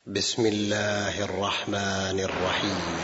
بسم الله الرحمن الرحيم.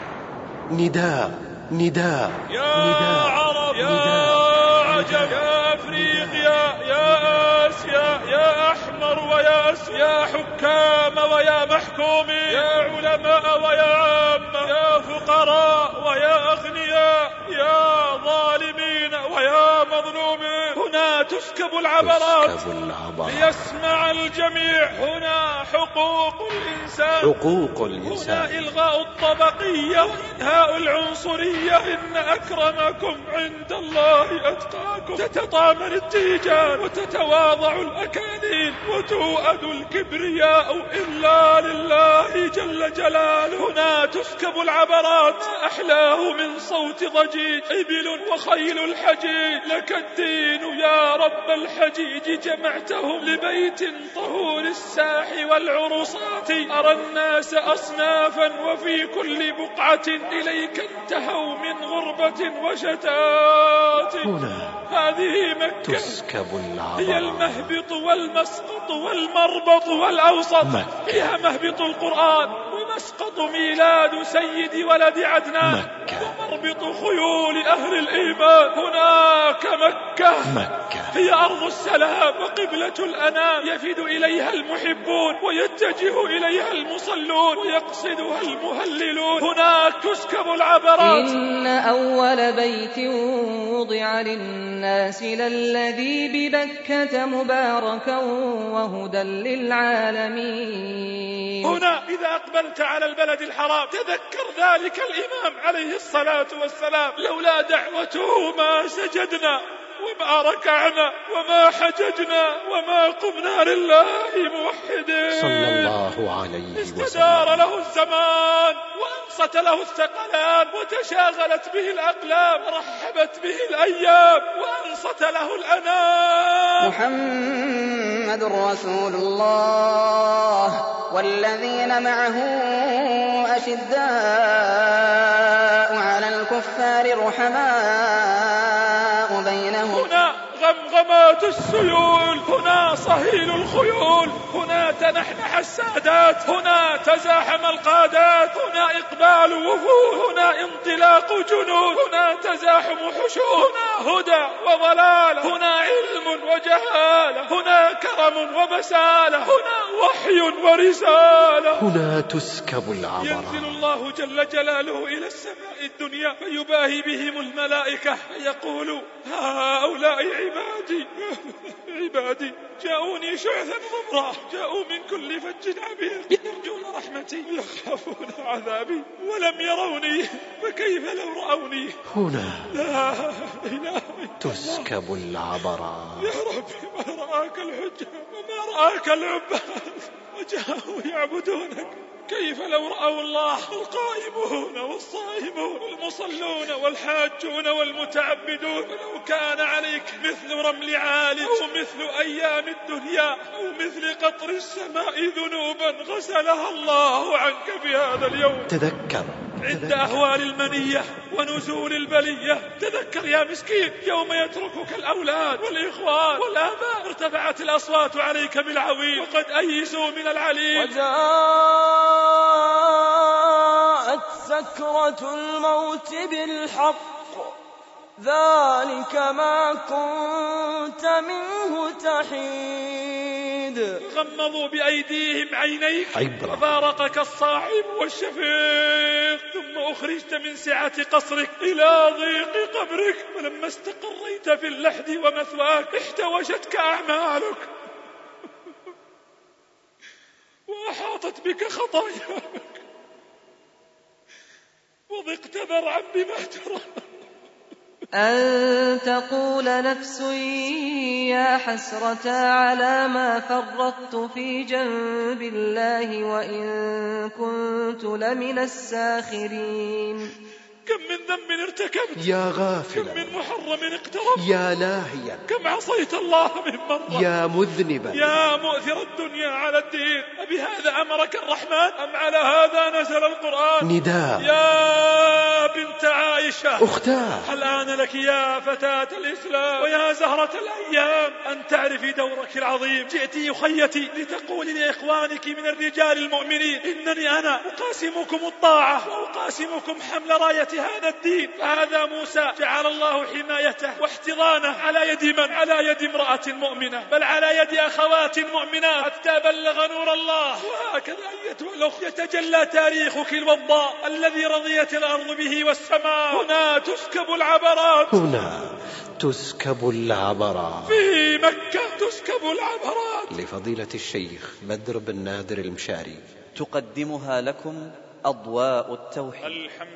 نداء نداء يا نداء عرب يا نداء عجم يا أفريقيا يا آسيا يا أحمر ويا أسود يا حكام ويا محكومين يا علماء ويا عامة يا فقراء ويا أغنياء يا ظالمين ويا مظلومين، هنا تسكب العبرات ليسمع الجميع. هنا حقوق الإنسان، هنا إلغاء الطبقية وإنهاء العنصرية. إن أكرمكم عند الله أتقاكم. تتطامن التيجان وتتواضع الأكاليل وتؤد الكبرياء إلا لله جل جلاله. هنا تسكب العبرات، أحلاه من صوت ضجيج إبل وخيل الحجيج. لك الدين يا رب الحجيج، جمعتهم لبيت طهور الساح والعرصات. أرى الناس أصنافا وفي كل بقعة إليك انتهوا من غربة وشتات. هذه مكة تسكب العبرات، هي المهبط والمسقط والمربط والأوسط. فيها مهبط القرآن ومسقط ميلاد سيد ولد عدنان، ومربط خيول أهل الإيمان. هناك مكة هي أرض السلام وقبلة الأنام، يفد إليها المحبون ويتجه إليها المصلون ويقصدها المهللون. هناك تسكب العبرات. إن أول بيت وضع للناس للذي ببكة مباركا وهدى للعالمين. هنا إذا أقبلت على البلد الحرام تذكر ذلك الإمام عليه الصلاة والسلام: لولا دعوته ما سجدنا وما ركعنا وما حججنا وما قمنا لله موحدين. صلى الله عليه وسلم. استدار له الزمان وأنصت له الثقلان وتشاغلت به الأقلام ورحبت به الأيام وأنصت له الأنام. محمد رسول الله والذين معه أشداء على الكفار رحماء بينهم. هنا غمغمات السيول، هنا صهيل الخيول، هنا تنحنح السادات، هنا تزاحم القادات، هنا إقبال وفود، هنا انطلاق جنود، هنا تزاحم حشود، هنا هدى وضلال، هنا علم وجهالة، هنا كرم وبسالة، هنا وحي ورسالة. هنا تسكب العبرات. ينزل الله جل جلاله إلى السماء الدنيا فيباهي بهم الملائكة فيقول: هؤلاء عبادي جاءوني شعثا غبرا، جاءوا من كل فج عميق، يرجون رحمتي ويخافون عذابي ولم يروني، فكيف لو رأوني. هنا لا إله تسكب العبرات. يا ربي ما رآك الحجة وما رآك العباد وجاءوا يعبدونك، كيف لو رأوا الله؟ القائمون والصائمون والمصلون والحاجون والمتعبدون. ولو كان عليك مثل رمل عالٍ أو مثل أيام الدنيا أو مثل قطر السماء ذنوبا غسلها الله عنك في هذا اليوم. تذكر عند أهوال المنية ونزول البلية تذكر يا مسكين يوم يتركك الأولاد والإخوان والآباء، ارتفعت الأصوات عليك بالعويل وقد أيسوا من العليل. وجاءت سكرة الموت بالحق، ذلك ما كنت منه تحيد. غمضوا بأيديهم عينيك ففارقك الصاحب والشفيق، ثم أخرجت من سعة قصرك إلى ضيق قبرك، ولما استقريت في اللحد ومثواك احتوشتك أعمالك وأحاطت بك خطاياك وضقت ذرعا بما ترى. أن تقول نفس يا حسرة على ما فرطت في جنب الله وإن كنت لمن الساخرين. كم من ذنب ارتكبت يا غافلا، كم من محرم اقتربت يا لاهيا، كم عصيت الله من مرة، يا مذنبا، يا مؤثر الدنيا على الدين. أبهذا أمرك الرحمن أم على هذا نزل القرآن؟ نداء يا بنت عائشة عائشة أختاه. هل آن لك يا فتاة الإسلام ويا زهرة الأيام أن تعرفي دورك العظيم؟ جئت يخيتي لتقولي لإخوانك من الرجال المؤمنين إنني أنا أقاسمكم الطاعة وأقاسمكم حمل راية هذا الدين. فهذا موسى جعل الله حمايته واحتضانه على يد من؟ على يد امرأة مؤمنة، بل على يد أخوات مؤمنات حتى بلغ نور الله. وهكذا أيتها الأخت يتجلى تاريخك الوضاء الذي رضيت الأرض به والسماء. هنا تسكب العبرات، هنا تسكب العبرات، في مكة تسكب العبرات. لفضيلة الشيخ بدر بن نادر المشاري. تقدمها لكم أضواء التوحيد.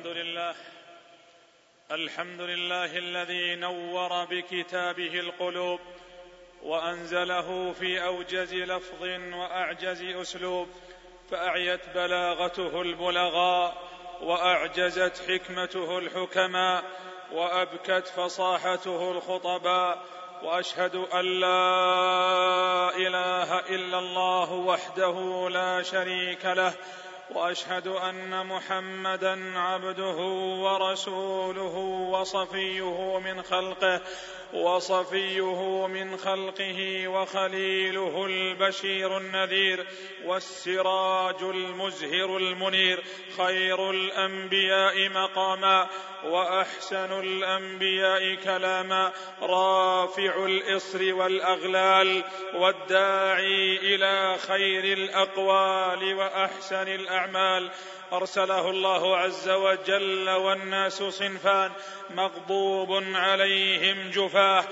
الحمد لله الذي نور بكتابه القلوب وأنزله في أوجز لفظ وأعجز أسلوب، فأعيت بلاغته البلغاء وأعجزت حكمته الحكماء وأبكت فصاحته الخطباء. وأشهد أن لا إله إلا الله وحده لا شريك له، وأشهد أن محمدًا عبده ورسوله وصفيه من خلقه وخليله البشير النذير والسراج المزهر المنير، خير الأنبياء مقاما وأحسن الأنبياء كلاما، رافع الإصر والأغلال والداعي إلى خير الأقوال وأحسن الأعمال. أرسله الله عز وجل والناس صنفان، مغضوب عليهم جفاه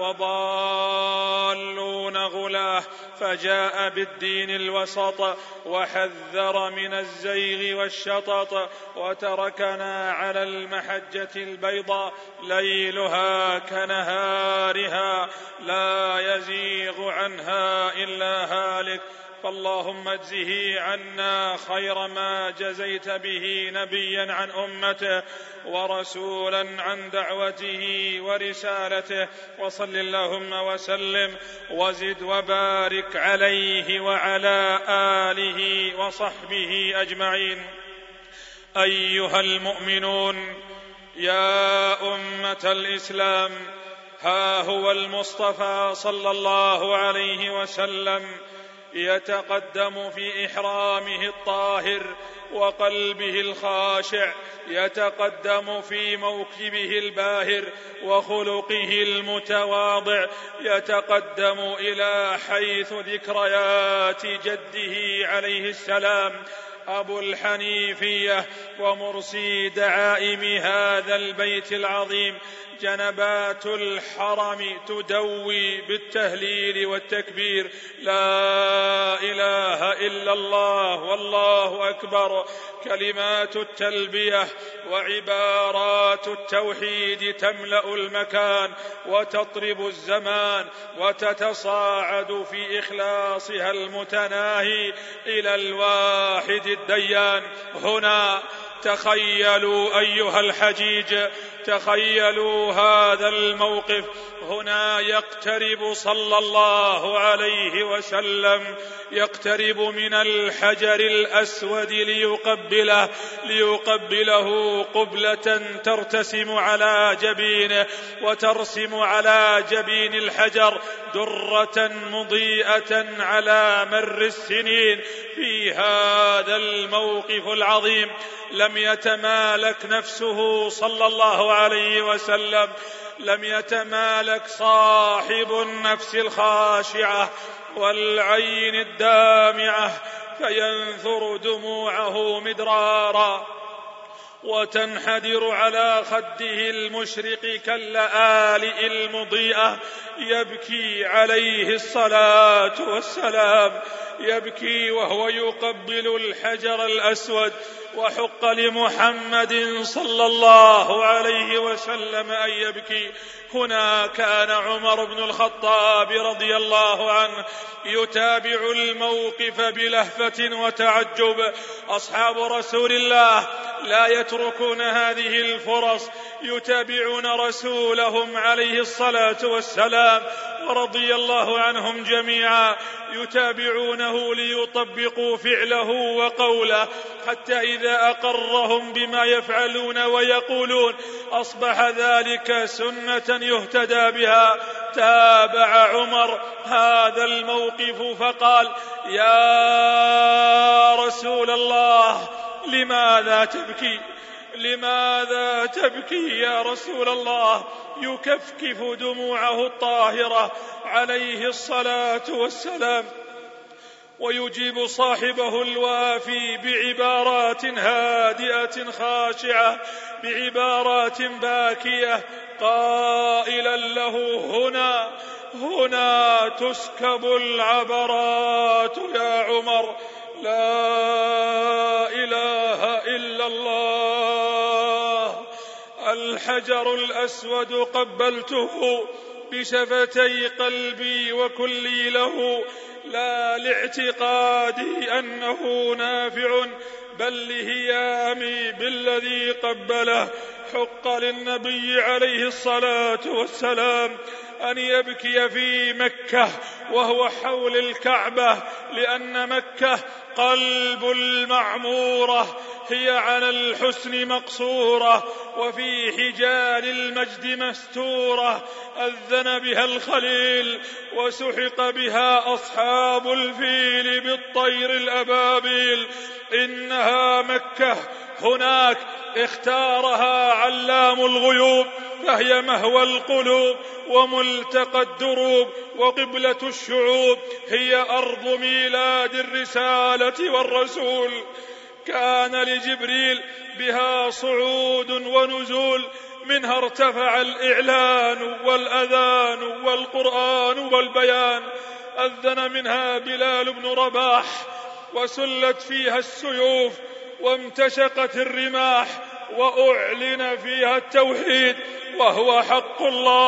وضالون غلاه، فجاء بالدين الوسط وحذر من الزيغ والشطط، وتركنا على المحجة البيضاء ليلها كنهارها لا يزيغ عنها إلا هالك. فاللهم اجزه عنا خير ما جزيت به نبيا عن أمته ورسولا عن دعوته ورسالته، وصل اللهم وسلم وزد وبارك عليه وعلى آله وصحبه أجمعين. أيها المؤمنون، يا أمة الإسلام، ها هو المصطفى صلى الله عليه وسلم يتقدم في إحرامه الطاهر وقلبه الخاشع، يتقدم في موكبه الباهر وخلقه المتواضع، يتقدم إلى حيث ذكريات جده عليه السلام أبو الحنيفية ومرسي دعائم هذا البيت العظيم. جنبات الحرم تدوي بالتهليل والتكبير، لا إله إلا الله والله أكبر. كلمات التلبية وعبارات التوحيد تملأ المكان وتطرب الزمان وتتصاعد في إخلاصها المتناهي إلى الواحد الديان. هنا تخيلوا أيها الحجيج، تخيلوا هذا الموقف. هنا يقترب صلى الله عليه وسلم، يقترب من الحجر الأسود ليقبله قبلة ترتسم على جبينه وترسم على جبين الحجر درة مضيئة على مر السنين. في هذا الموقف العظيم لم يتمالك نفسه صلى الله عليه وسلم، لم يتمالك صاحب النفس الخاشعة والعين الدامعة، فينثر دموعه مدرارا وتنحدر على خده المشرق كاللآلئ المضيئة. يبكي عليه الصلاة والسلام، يبكي وهو يقبل الحجر الأسود. وحق لمحمد صلى الله عليه وسلم أن يبكي. هنا كان عمر بن الخطاب رضي الله عنه يتابع الموقف بلهفة وتعجب. أصحاب رسول الله لا يتركون هذه الفرص، يتابعون رسولهم عليه الصلاة والسلام ورضي الله عنهم جميعا، يتابعونه ليطبقوا فعله وقوله، حتى إذا أقرهم بما يفعلون ويقولون أصبح ذلك سنة يهتدى بها. تابع عمر هذا الموقف فقال: يا رسول الله، لماذا تبكي؟ لماذا تبكي يا رسول الله؟ يكفكف دموعه الطاهرة عليه الصلاة والسلام، ويجيب صاحبه الوافي بعبارات هادئة خاشعة، بعبارات باكية، قائلا له: هنا تسكب العبرات يا عمر، لا إله إلا الله. الحجر الأسود قبلته بشفتي قلبي وكلي له، لا لاعتقادي أنه نافع، بل لهيامي بالذي قبله. حق للنبي عليه الصلاة والسلام أن يبكي في مكة وهو حول الكعبة، لأن مكة قلب المعمورة، هي على الحسن مقصورة، وفي حجال المجد مستورة، أذن بها الخليل وسحق بها أصحاب الفيل بالطير الأبابيل. إنها مكة، هناك اختارها علام الغيوب، فهي مهوى القلوب وملتقى الدروب وقبلة الشعوب، هي أرض ميلاد الرسالة والرسول. كان لجبريل بها صعود ونزول، منها ارتفع الإعلان والأذان والقرآن والبيان. أذن منها بلال بن رباح، وسلت فيها السيوف وامتشقت الرماح، وأعلن فيها التوحيد، وهو حق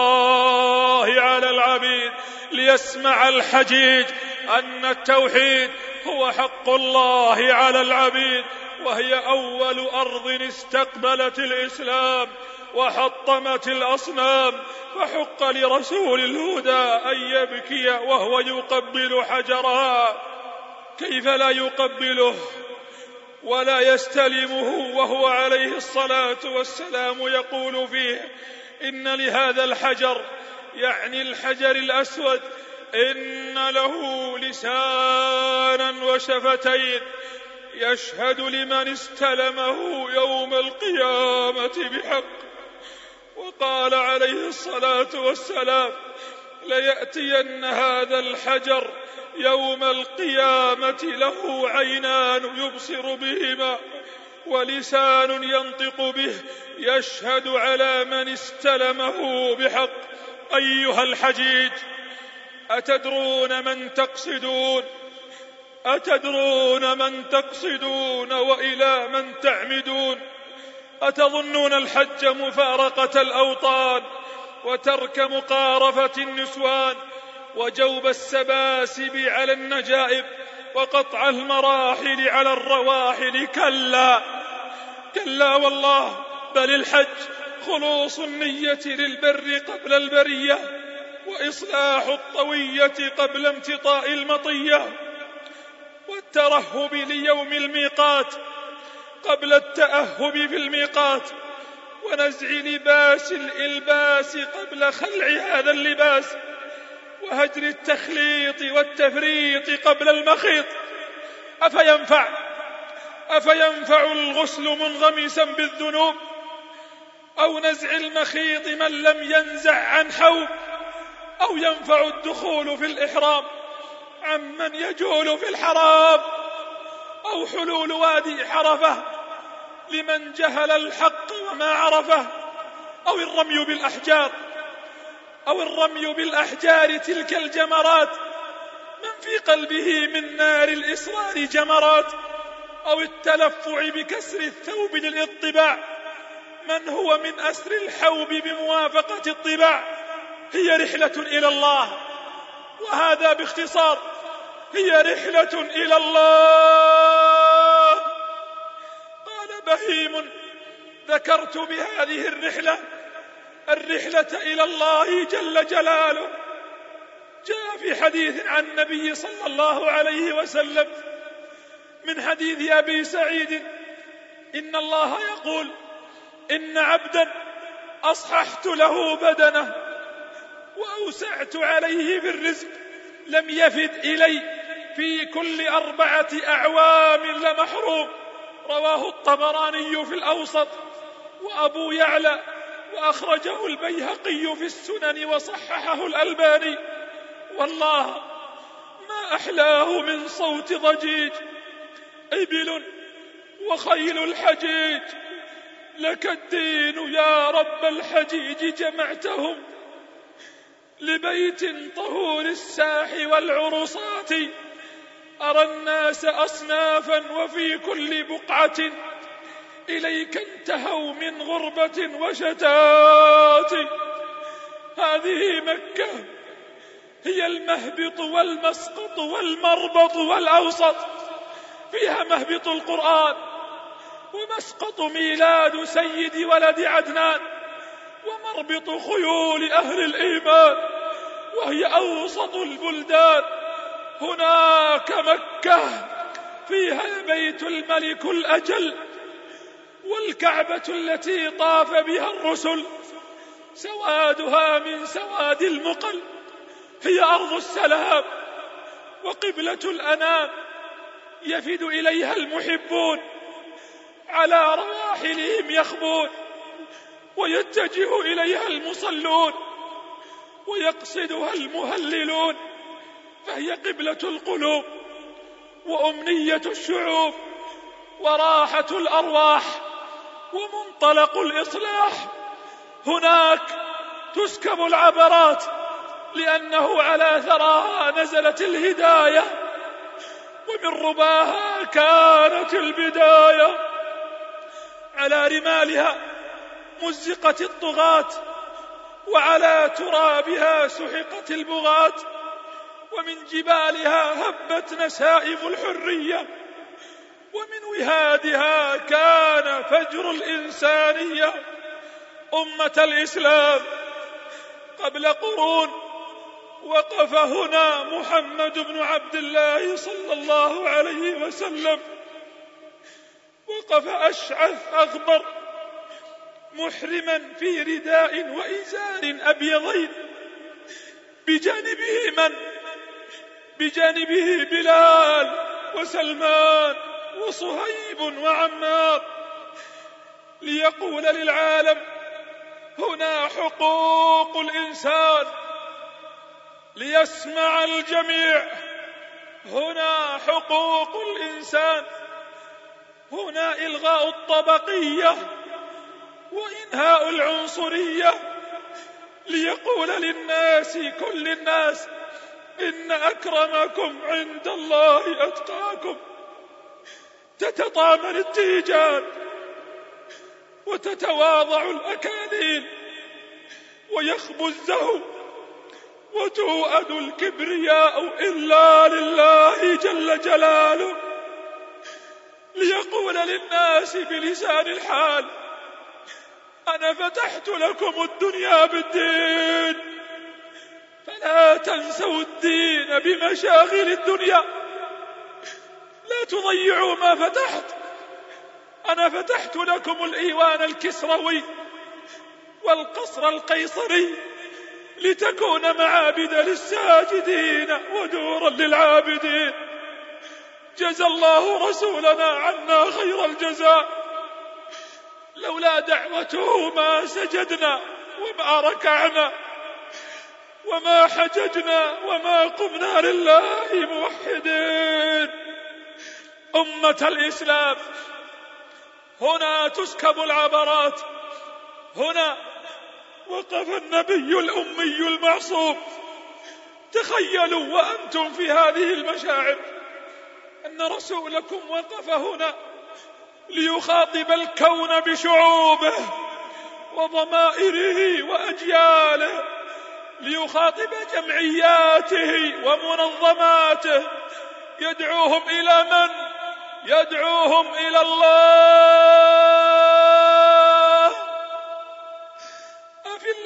الله على العبيد. ليسمع الحجيج أن التوحيد هو حق الله على العبيد، وهي أول أرض استقبلت الإسلام وحطمت الأصنام. فحق لرسول الهدى أن يبكي وهو يقبل حجرها. كيف لا يقبله ولا يستلمه وهو عليه الصلاة والسلام يقول فيه: إن لهذا الحجر، يعني الحجر الأسود، إن له لسانا وشفتين يشهد لمن استلمه يوم القيامة بحق. وقال عليه الصلاة والسلام: ليأتين هذا الحجر يوم القيامة له عينان يبصر بهما، ولسان ينطق به، يشهد على من استلمه بحق. أيها الحجيج، أتدرون من تقصدون؟ أتدرون من تقصدون وإلى من تعمدون؟ أتظنون الحج مفارقة الأوطان وترك مقارفة النسوان وجوب السباسب على النجائب وقطع المراحل على الرواحل؟ كلا كلا والله، بل الحج خلوص النية للبر قبل البرية، وإصلاح الطوية قبل امتطاء المطية، والترهب ليوم الميقات قبل التأهب في الميقات، ونزع لباس الإلباس قبل خلع هذا اللباس، وهجر التخليط والتفريط قبل المخيط. أفينفع الغسل منغمسا بالذنوب، أو نزع المخيط من لم ينزع عن حوب، أو ينفع الدخول في الإحرام عمن يجول في الحرام، أو حلول وادي حرفة لمن جهل الحق وما عرفه، أو الرمي بالأحجار تلك الجمرات من في قلبه من نار الإصرار جمرات، أو التلفع بكسر الثوب للاطباع من هو من أسر الحوب بموافقة الطباع. هي رحلة إلى الله، وهذا باختصار هي رحلة إلى الله. قال بهيم ذكرت بهذه الرحلة إلى الله جل جلاله. جاء في حديث عن النبي صلى الله عليه وسلم من حديث أبي سعيد إن الله يقول إن عبدا أصححت له بدنه وأوسعت عليه في الرزق لم يفد إلي في كل 4 أعوام لمحروم. رواه الطبراني في الأوسط وأبو يعلى وأخرجه البيهقي في السنن وصححه الألباني. والله ما أحلاه من صوت ضجيج إبل وخيل الحجيج. لك الدين يا رب الحجيج جمعتهم لبيت طهور الساح والعرصات. أرى الناس أصنافا وفي كل بقعة إليك انتهوا من غربة وشتات. هذه مكة هي المهبط والمسقط والمربط والأوسط، فيها مهبط القرآن ومسقط ميلاد سيد ولد عدنان ومربط خيول أهل الإيمان، وهي أوسط البلدان. هناك مكة فيها بيت الملك الأجل والكعبة التي طاف بها الرسل سوادها من سواد المقل. هي أرض السلام وقبلة الأنام يفد إليها المحبون على رواحلهم يخبون، ويتجه إليها المصلون ويقصدها المهللون. فهي قبلة القلوب وأمنية الشعوب وراحة الأرواح ومنطلق الإصلاح. هناك تسكب العبرات لأنه على ثراها نزلت الهداية ومن رباها كانت البداية. على رمالها مزقت الطغاة وعلى ترابها سحقت البغاة، ومن جبالها هبت نسائم الحرية، ومن وهادها كان فجر الإنسانية. أمة الإسلام قبل قرون وقف هنا محمد بن عبد الله صلى الله عليه وسلم، وقف أشعث أغبر محرما في رداء وإزار أبيضين، بجانبه من؟ بجانبه بلال وسلمان وصهيب وعمار، ليقول للعالم هنا حقوق الإنسان، ليسمع الجميع هنا حقوق الإنسان، هنا إلغاء الطبقية وإنهاء العنصرية، ليقول للناس كل الناس إن أكرمكم عند الله أتقاكم. تتطامن التيجان وتتواضع الأكاليل ويخبو الزهو وتوأد الكبرياء إلا لله جل جلاله، ليقول للناس بلسان الحال أنا فتحت لكم الدنيا بالدين فلا تنسوا الدين بمشاغل الدنيا، لا تضيعوا ما فتحت. أنا فتحت لكم الإيوان الكسروي والقصر القيصري لتكون معابد للساجدين ودورا للعابدين. جزى الله رسولنا عنا خير الجزاء، لولا دعوته ما سجدنا وما ركعنا وما حججنا وما قمنا لله موحدين. أمة الإسلام هنا تسكب العبرات، هنا وقف النبي الأمي المعصوم. تخيلوا وأنتم في هذه المشاعر أن رسولكم وقف هنا ليخاطب الكون بشعوبه وضمائره وأجياله، ليخاطب جمعياته ومنظماته، يدعوهم إلى من؟ يدعوهم إلى الله.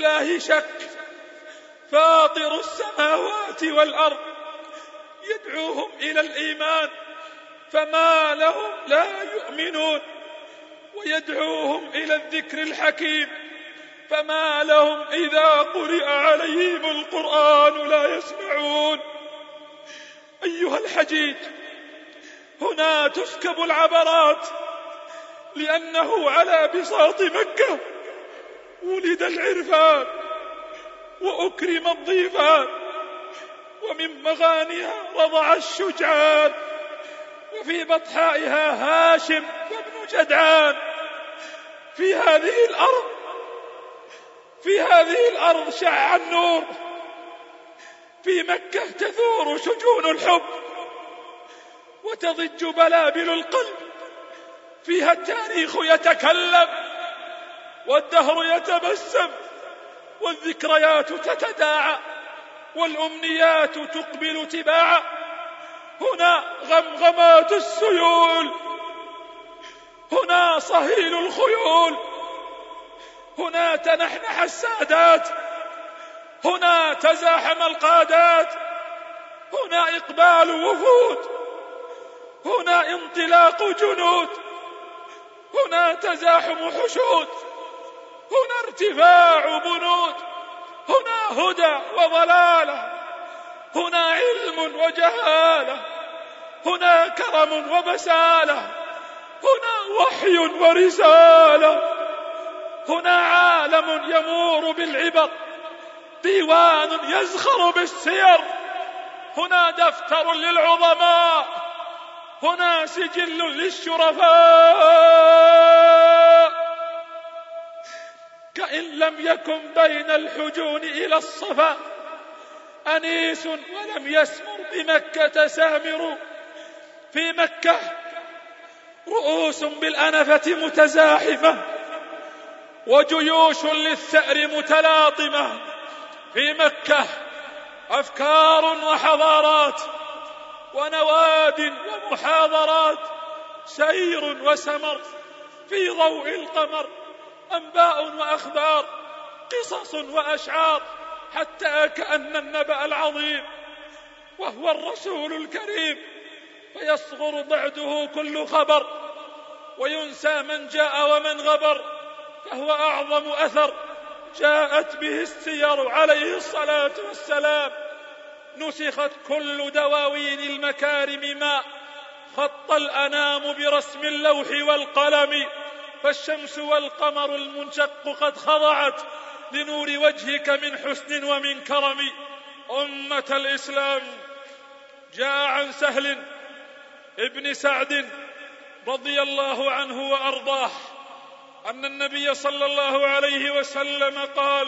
بالله شك فاطر السماوات والأرض يدعوهم إلى الإيمان فما لهم لا يؤمنون، ويدعوهم إلى الذكر الحكيم فما لهم إذا قرئ عليهم القرآن لا يسمعون. أيها الحجيج، هنا تسكب العبرات، لأنه على بساط مكة ولد العرفان وأكرم الضيفان، ومن مغانيها رضع الشجعان، وفي بطحائها هاشم وابن جدعان. في هذه الأرض شع النور، في مكة تثور شجون الحب وتضج بلابل القلب، فيها التاريخ يتكلم والدهر يتبسم، والذكريات تتداعى والأمنيات تقبل تباعا. هنا غمغمات السيول، هنا صهيل الخيول، هنا تنحنح السادات، هنا تزاحم القادات، هنا إقبال وفود، هنا انطلاق جنود، هنا تزاحم حشود، هنا ارتفاع بنود، هنا هدى وضلالة، هنا علم وجهالة، هنا كرم وبسالة، هنا وحي ورسالة، هنا عالم يمور بالعبر، ديوان يزخر بالسير، هنا دفتر للعظماء، هنا سجل للشرفاء. كأن لم يكن بين الحجون إلى الصفا أنيس ولم يسمر بمكة سامر. في مكة رؤوس بالأنفة متزاحمة وجيوش للثأر متلاطمة. في مكة أفكار وحضارات ونواد ومحاضرات، سير وسمر في ضوء القمر، أنباء وأخبار، قصص وأشعار، حتى كأن النبأ العظيم وهو الرسول الكريم، فيصغر بعده كل خبر وينسى من جاء ومن غبر، فهو أعظم أثر جاءت به السير عليه الصلاة والسلام. نسخت كل دواوين المكارم ما خط الأنام برسم اللوح والقلم، فالشمس والقمر المنشق قد خضعت لنور وجهك من حسن ومن كرم. أمة الإسلام، جاء عن سهل ابن سعد رضي الله عنه وأرضاه أن النبي صلى الله عليه وسلم قال: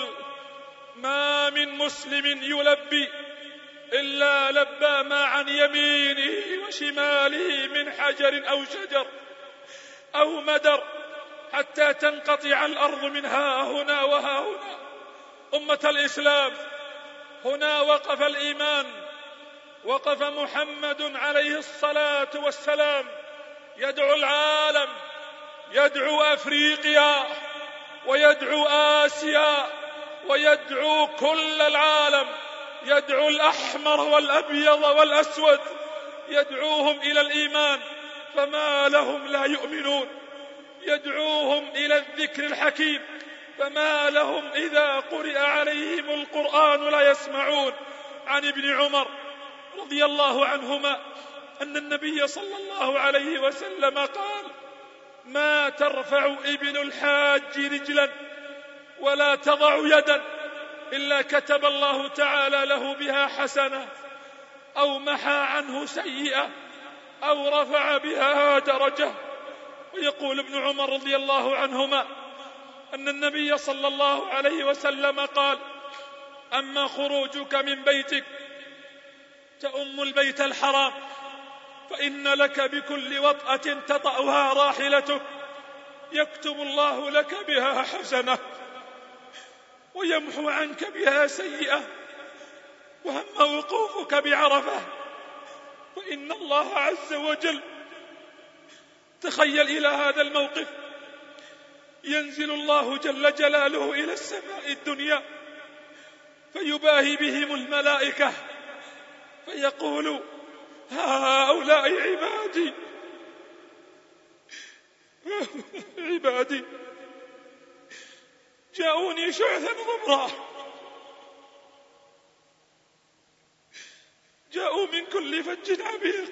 ما من مسلم يلبي إلا لبى ما عن يمينه وشماله من حجر أو شجر أو مدر، حتى تنقطع الأرض من ها هنا وها هنا. أمة الإسلام، هنا وقف الإيمان، وقف محمد عليه الصلاة والسلام يدعو العالم، يدعو أفريقيا ويدعو آسيا ويدعو كل العالم، يدعو الأحمر والأبيض والأسود، يدعوهم إلى الإيمان فما لهم لا يؤمنون، يدعوهم إلى الذكر الحكيم فما لهم إذا قرئ عليهم القرآن لا يسمعون. عن ابن عمر رضي الله عنهما أن النبي صلى الله عليه وسلم قال: ما ترفع ابن الحاج رجلا ولا تضع يدا إلا كتب الله تعالى له بها حسنة، أو محى عنه سيئة، أو رفع بها درجة. ويقول ابن عمر رضي الله عنهما أن النبي صلى الله عليه وسلم قال: أما خروجك من بيتك تؤم البيت الحرام فإن لك بكل وطأة تطأها راحلتك يكتب الله لك بها حسنة ويمحو عنك بها سيئة. وهم وقوفك بعرفة فإن الله عز وجل، تخيل إلى هذا الموقف، ينزل الله جل جلاله إلى السماء الدنيا فيباهي بهم الملائكة فيقول هؤلاء عبادي جاءوني شعثا غبرا، جاءوا من كل فج عميق،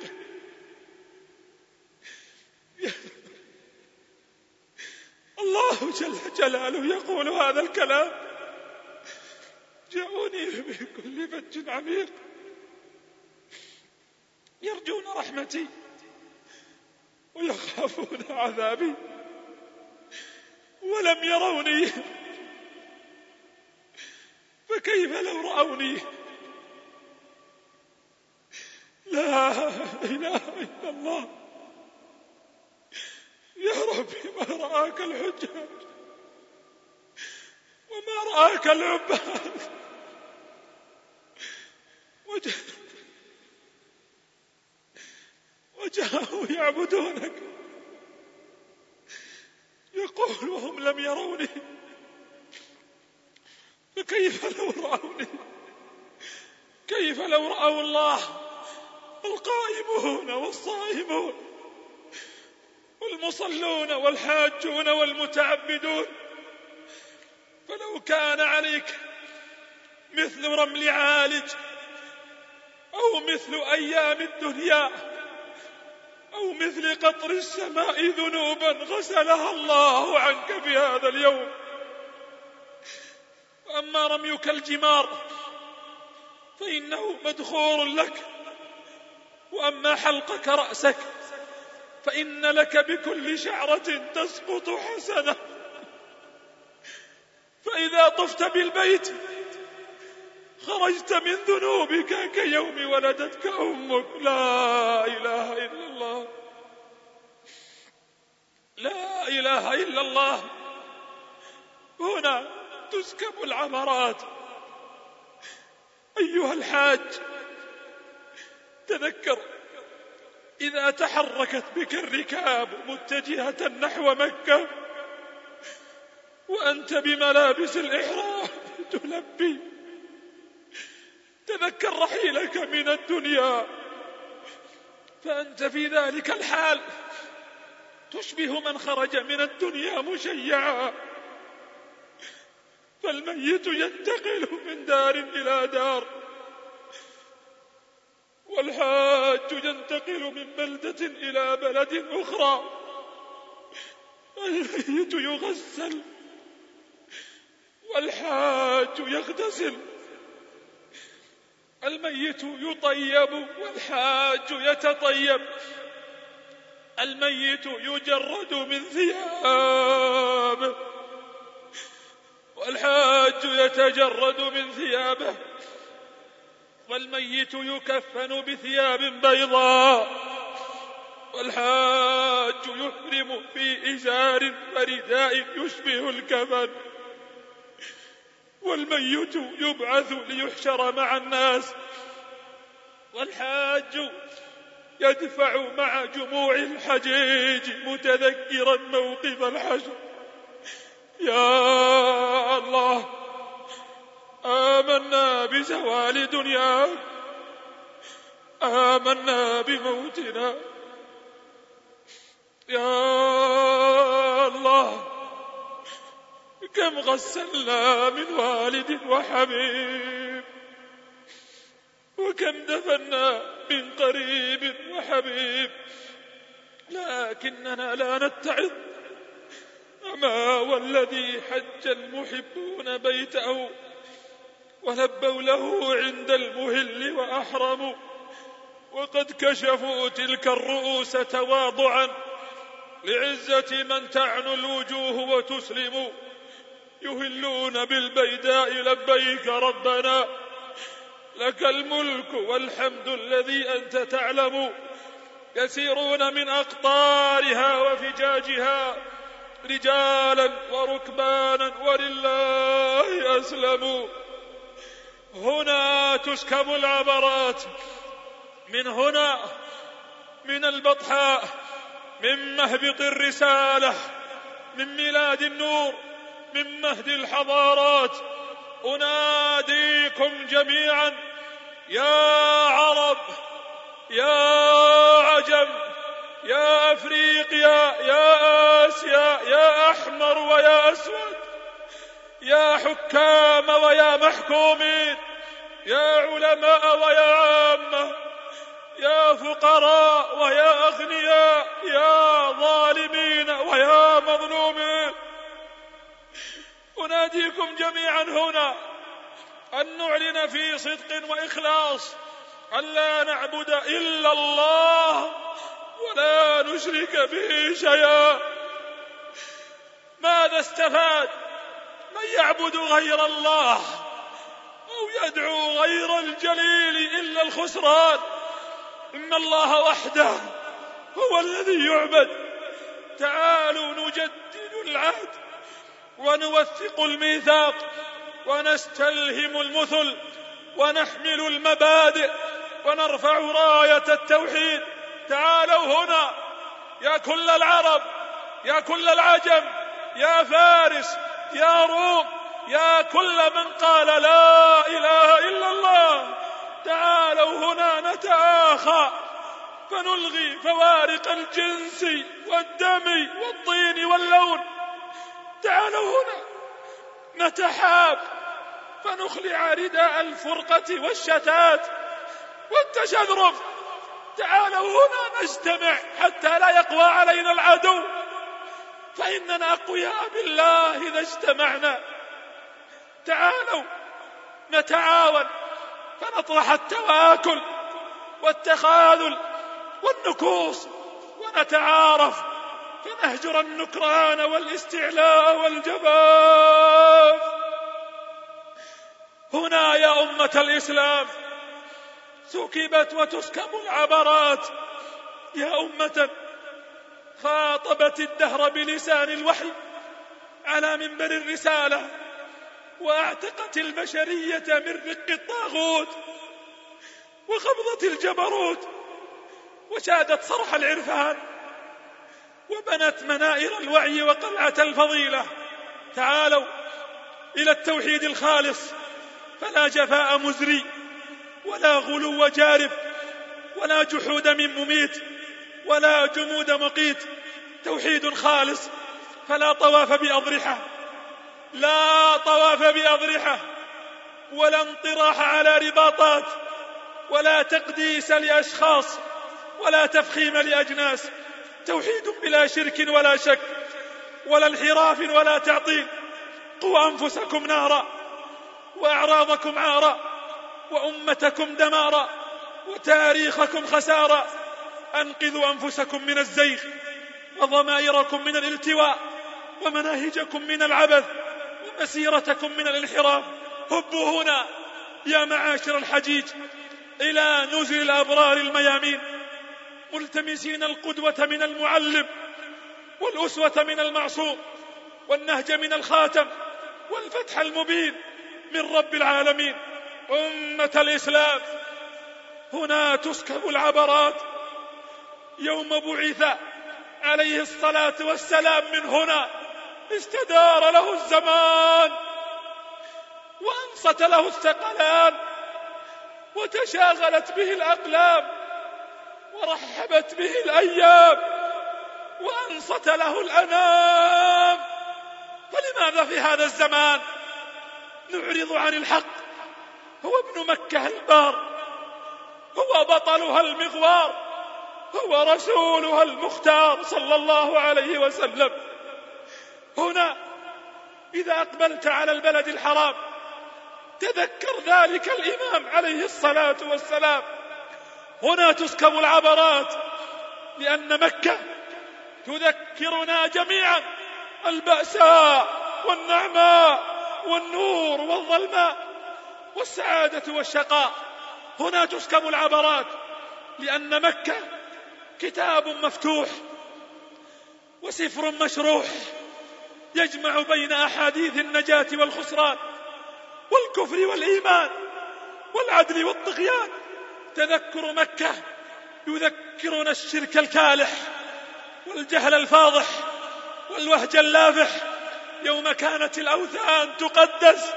الله جل جلاله يقول هذا الكلام، جاءوني من كل فج عميق يرجون رحمتي ويخافون عذابي ولم يروني، فكيف لو رأوني؟ لا إله إلا الله. يا ربي ما رآك الحجاج وما رآك العباد وجاءوا يعبدونك، يقول وهم لم يروني، فكيف لو رأوني؟ كيف لو رأوا الله القائمون والصائمون والمصلون والحاجون والمتعبدون؟ فلو كان عليك مثل رمل عالج أو مثل أيام الدنيا أو مثل قطر السماء ذنوبا غسلها الله عنك في هذا اليوم. وأما رميك الجمار فإنه مدخور لك، وأما حلقك رأسك فإن لك بكل شعرة تسقط حسنة، فإذا طفت بالبيت خرجت من ذنوبك كيوم ولدتك أمك. لا إله إلا الله، لا إله إلا الله. هنا تسكب العبرات. أيها الحاج، تذكر إذا تحركت بك الركاب متجهة نحو مكة وأنت بملابس الإحرام تلبي، تذكر رحيلك من الدنيا، فأنت في ذلك الحال تشبه من خرج من الدنيا مشيعا، فالميت ينتقل من دار إلى دار، والحاج ينتقل من بلدة إلى بلد أخرى. الميت يغسل والحاج يغتسل، الميت يطيب والحاج يتطيب، الميت يجرد من ثيابه والحاج يتجرد من ثيابه، والميت يكفن بثياب بيضاء والحاج يحرم في إزار ورداء يشبه الكفن، والميت يبعث ليحشر مع الناس، والحاج يدفع مع جموع الحجيج متذكرا موقف الحشر. يا الله، آمنا بزوال دنياك، آمنا بموتنا. يا الله، كم غسلنا من والد وحبيب، وكم دفنا من قريب وحبيب، لكننا لا نتعظ. أما والذي حج المحبون بيته ولبوا له عند المهل وأحرموا، وقد كشفوا تلك الرؤوس تواضعا لعزة من تعنو الوجوه وتسلم، يهلون بالبيداء لبيك ربنا، لك الملك والحمد الذي أنت تعلم، يسيرون من أقطارها وفجاجها رجالا وركبانا ولله أسلموا. هنا تسكب العبرات، من هنا، من البطحاء، من مهبط الرسالة، من ميلاد النور، من مهد الحضارات، أناديكم جميعا يا عرب، يا عجم، يا أفريقيا، يا آسيا، يا أحمر ويا أسود، يا حكام ويا محكومين، يا علماء ويا عامة، يا فقراء ويا أغنياء، يا ظالمين ويا مظلومين، أناديكم جميعا هنا أن نعلن في صدق وإخلاص أن لا نعبد إلا الله ولا نشرك به شيئا. ماذا استفاد من يعبد غير الله أو يدعو غير الجليل إلا الخسران؟ إن الله وحده هو الذي يعبد. تعالوا نجدد العهد ونوثق الميثاق ونستلهم المثل ونحمل المبادئ ونرفع راية التوحيد. تعالوا هنا يا كل العرب، يا كل العجم، يا فارس، يا روم، يا كل من قال لا إله إلا الله، تعالوا هنا نتآخى فنلغي فوارق الجنس والدم والطين واللون. تعالوا هنا نتحاب فنخلع رداء الفرقة والشتات والتشذرف. تعالوا هنا نجتمع حتى لا يقوى علينا العدو، فإننا أقوياء بالله إذا اجتمعنا. تعالوا نتعاون فنطرح التواكل والتخاذل والنكوص، ونتعارف فنهجر النكران والاستعلاء والجباب. هنا يا أمة الإسلام سكبت وتسكب العبرات، يا أمة خاطبت الدهر بلسان الوحي على منبر الرسالة، واعتقت البشرية من رق الطاغوت وخبضة الجبروت، وشادت صرح العرفان، وبنت منائر الوعي وقلعة الفضيلة. تعالوا إلى التوحيد الخالص، فلا جفاء مزري ولا غلو جارف ولا جحود من مميت ولا جمود مقيت. توحيد خالص، فلا طواف بأضرحة، لا طواف بأضرحة، ولا انطراح على رباطات، ولا تقديس لأشخاص، ولا تفخيم لأجناس. توحيد بلا شرك ولا شك ولا انحراف ولا تعطيل. قوا أنفسكم نارا وأعراضكم عارا وأمتكم دمارا وتاريخكم خسارا. أنقذوا أنفسكم من الزيغ وضمائركم من الالتواء ومناهجكم من العبث ومسيرتكم من الانحراف. هبوا هنا يا معاشر الحجيج إلى نزل الأبرار الميامين، ملتمسين القدوة من المعلم والأسوة من المعصوم والنهج من الخاتم والفتح المبين من رب العالمين. أمة الإسلام هنا تسكب العبرات. يوم بعث عليه الصلاة والسلام من هنا استدار له الزمان وأنصت له الثقلان وتشاغلت به الأقلام ورحبت به الأيام وأنصت له الأنام. فلماذا في هذا الزمان نعرض عن الحق؟ هو ابن مكة البار، هو بطلها المغوار، هو رسولها المختار صلى الله عليه وسلم. هنا إذا أقبلت على البلد الحرام تذكر ذلك الإمام عليه الصلاة والسلام. هنا تسكب العبرات، لأن مكة تذكرنا جميعا البأساء والنعماء والنور والظلماء والسعادة والشقاء. هنا تسكب العبرات، لأن مكة كتاب مفتوح وسفر مشروح يجمع بين أحاديث النجاة والخسران والكفر والإيمان والعدل والطغيان. تذكر مكة يذكرنا الشرك الكالح والجهل الفاضح والوهج اللافح يوم كانت الأوثان تقدس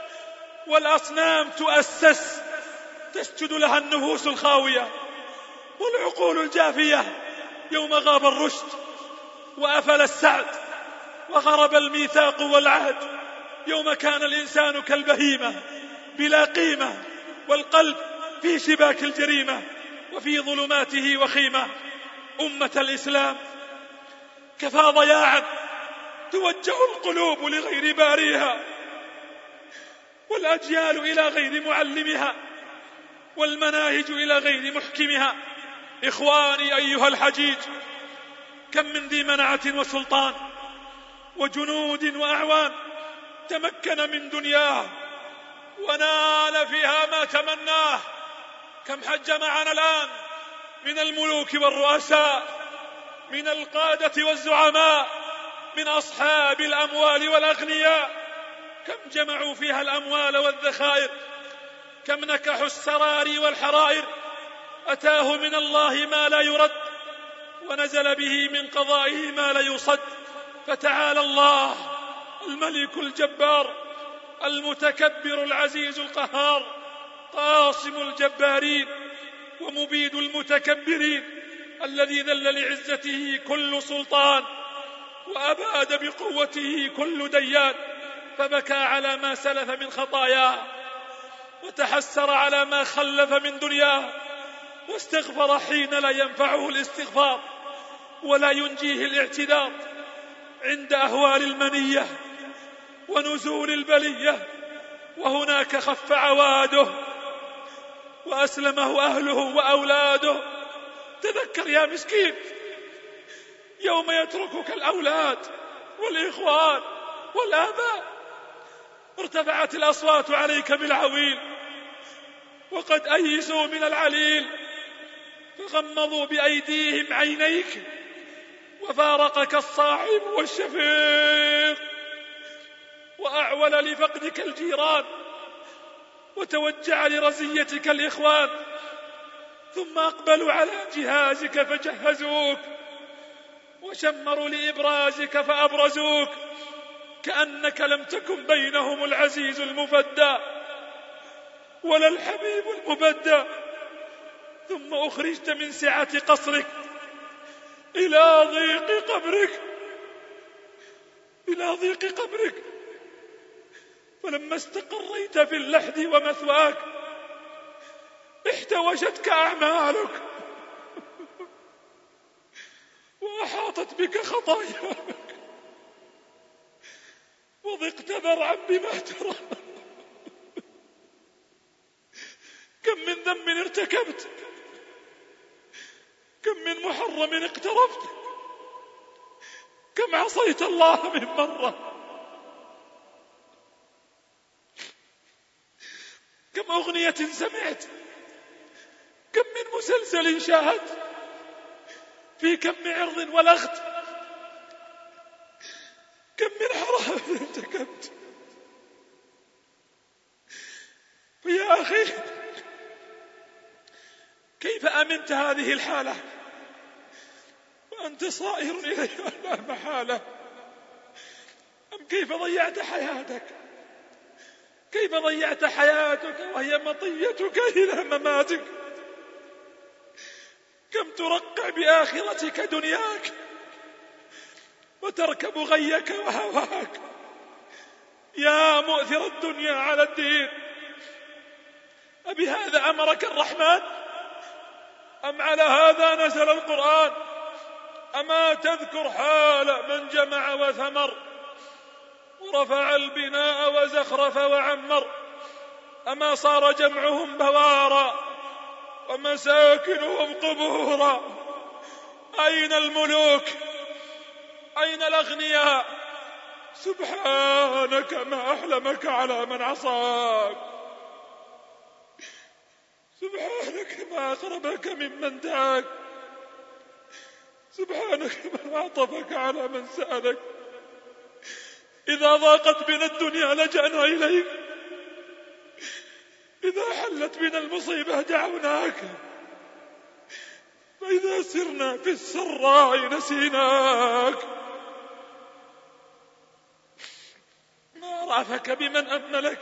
والأصنام تؤسس تسجد لها النفوس الخاوية والعقول الجافية، يوم غاب الرشد وأفل السعد وغرب الميثاق والعهد، يوم كان الإنسان كالبهيمة بلا قيمة والقلب في شباك الجريمة وفي ظلماته وخيمة. أمة الإسلام، كفى ضياعا توجه القلوب لغير باريها والأجيال إلى غير معلمها والمناهج إلى غير محكمها. إخواني أيها الحجيج، كم من ذي منعة وسلطان وجنود وأعوان تمكن من دنياه ونال فيها ما تمناه. كم حج معنا الآن من الملوك والرؤساء، من القادة والزعماء، من أصحاب الأموال والأغنياء. كم جمعوا فيها الأموال والذخائر، كم نكحوا السراري والحرائر. أتاه من الله ما لا يرد ونزل به من قضائه ما لا يصد. فتعالى الله الملك الجبار المتكبر العزيز القهار، قاصم الجبارين ومبيد المتكبرين، الذي ذل لعزته كل سلطان وأباد بقوته كل ديان، فبكى على ما سلف من خطاياه وتحسر على ما خلف من دنياه، واستغفر حين لا ينفعه الاستغفار ولا ينجيه الاعتذار عند أهوال المنية ونزول البلية. وهناك خف عواده وأسلمه أهله وأولاده. تذكر يا مسكين يوم يتركك الأولاد والإخوان والآباء، ارتفعت الأصوات عليك بالعويل وقد أيسوا من العليل، فغمضوا بأيديهم عينيك وفارقك الصاحب والشفيق، وأعول لفقدك الجيران وتوجع لرزيتك الإخوان، ثم أقبلوا على جهازك فجهزوك وشمروا لإبرازك فأبرزوك كأنك لم تكن بينهم العزيز المفدى ولا الحبيب المبدى. ثم أخرجت من سعة قصرك إلى ضيق قبرك، فلما استقريت في اللحد ومثواك احتوشتك أعمالك وأحاطت بك خطاياك وضقت ذرعا بما ترى. كم من ذنب ارتكبت، كم من محرم اقترفت، كم عصيت الله من مرة، كم أغنية سمعت، كم من مسلسل شاهدت، في كم عرض ولغت، كم من حرام ارتكبت. فيا أخي، كيف أمنت هذه الحالة وأنت صائر إليها لا محالة؟ أم كيف ضيعت حياتك؟ كيف ضيعت حياتك وهي مطيتك إلى مماتك؟ كم ترقع بآخرتك دنياك وتركب غيك وهواك. يا مؤثر الدنيا على الدين، أبهذا أمرك الرحمن أم على هذا نزل القرآن؟ أما تذكر حال من جمع وثمر ورفع البناء وزخرف وعمر؟ أما صار جمعهم بوارا ومساكنهم قبورا؟ أين الملوك؟ أين الأغنياء؟ سبحانك ما أحلمك على من عصاك، سبحانك ما أقربك ممن دعاك، سبحانك ما أعطفك على من سألك. إذا ضاقت بنا الدنيا لجأنا إليك، إذا حلت بنا المصيبة دعوناك، فإذا سرنا في السراء نسيناك. أضعفك بمن أملك.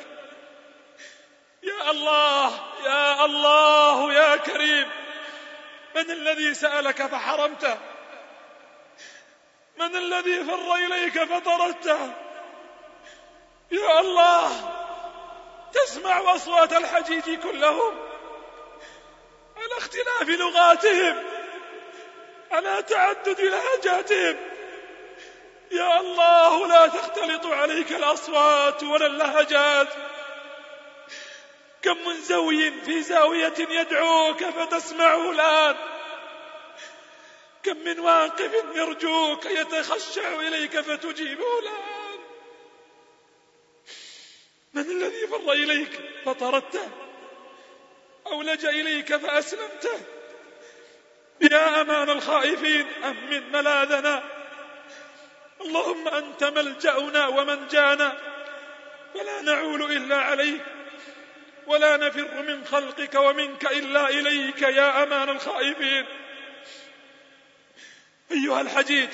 يا الله يا الله يا كريم، من الذي سألك فحرمته؟ من الذي فر إليك فطردته؟ يا الله، تسمع أصوات الحجيج كلهم على اختلاف لغاتهم، على تعدد لهجاتهم. يا الله، لا تختلط عليك الأصوات ولا اللهجات. كم من زوي في زاوية يدعوك فتسمعه الآن، كم من واقف يرجوك يتخشع إليك فتجيبه الآن. من الذي فر إليك فطردته أو لجأ إليك فأسلمته؟ يا أمان الخائفين، أمن ملاذنا. اللهم أنت ملجأنا ومنجانا، فلا نعول إلا عليك، ولا نفر من خلقك ومنك إلا إليك يا أمان الخائفين. أيها الحجيج،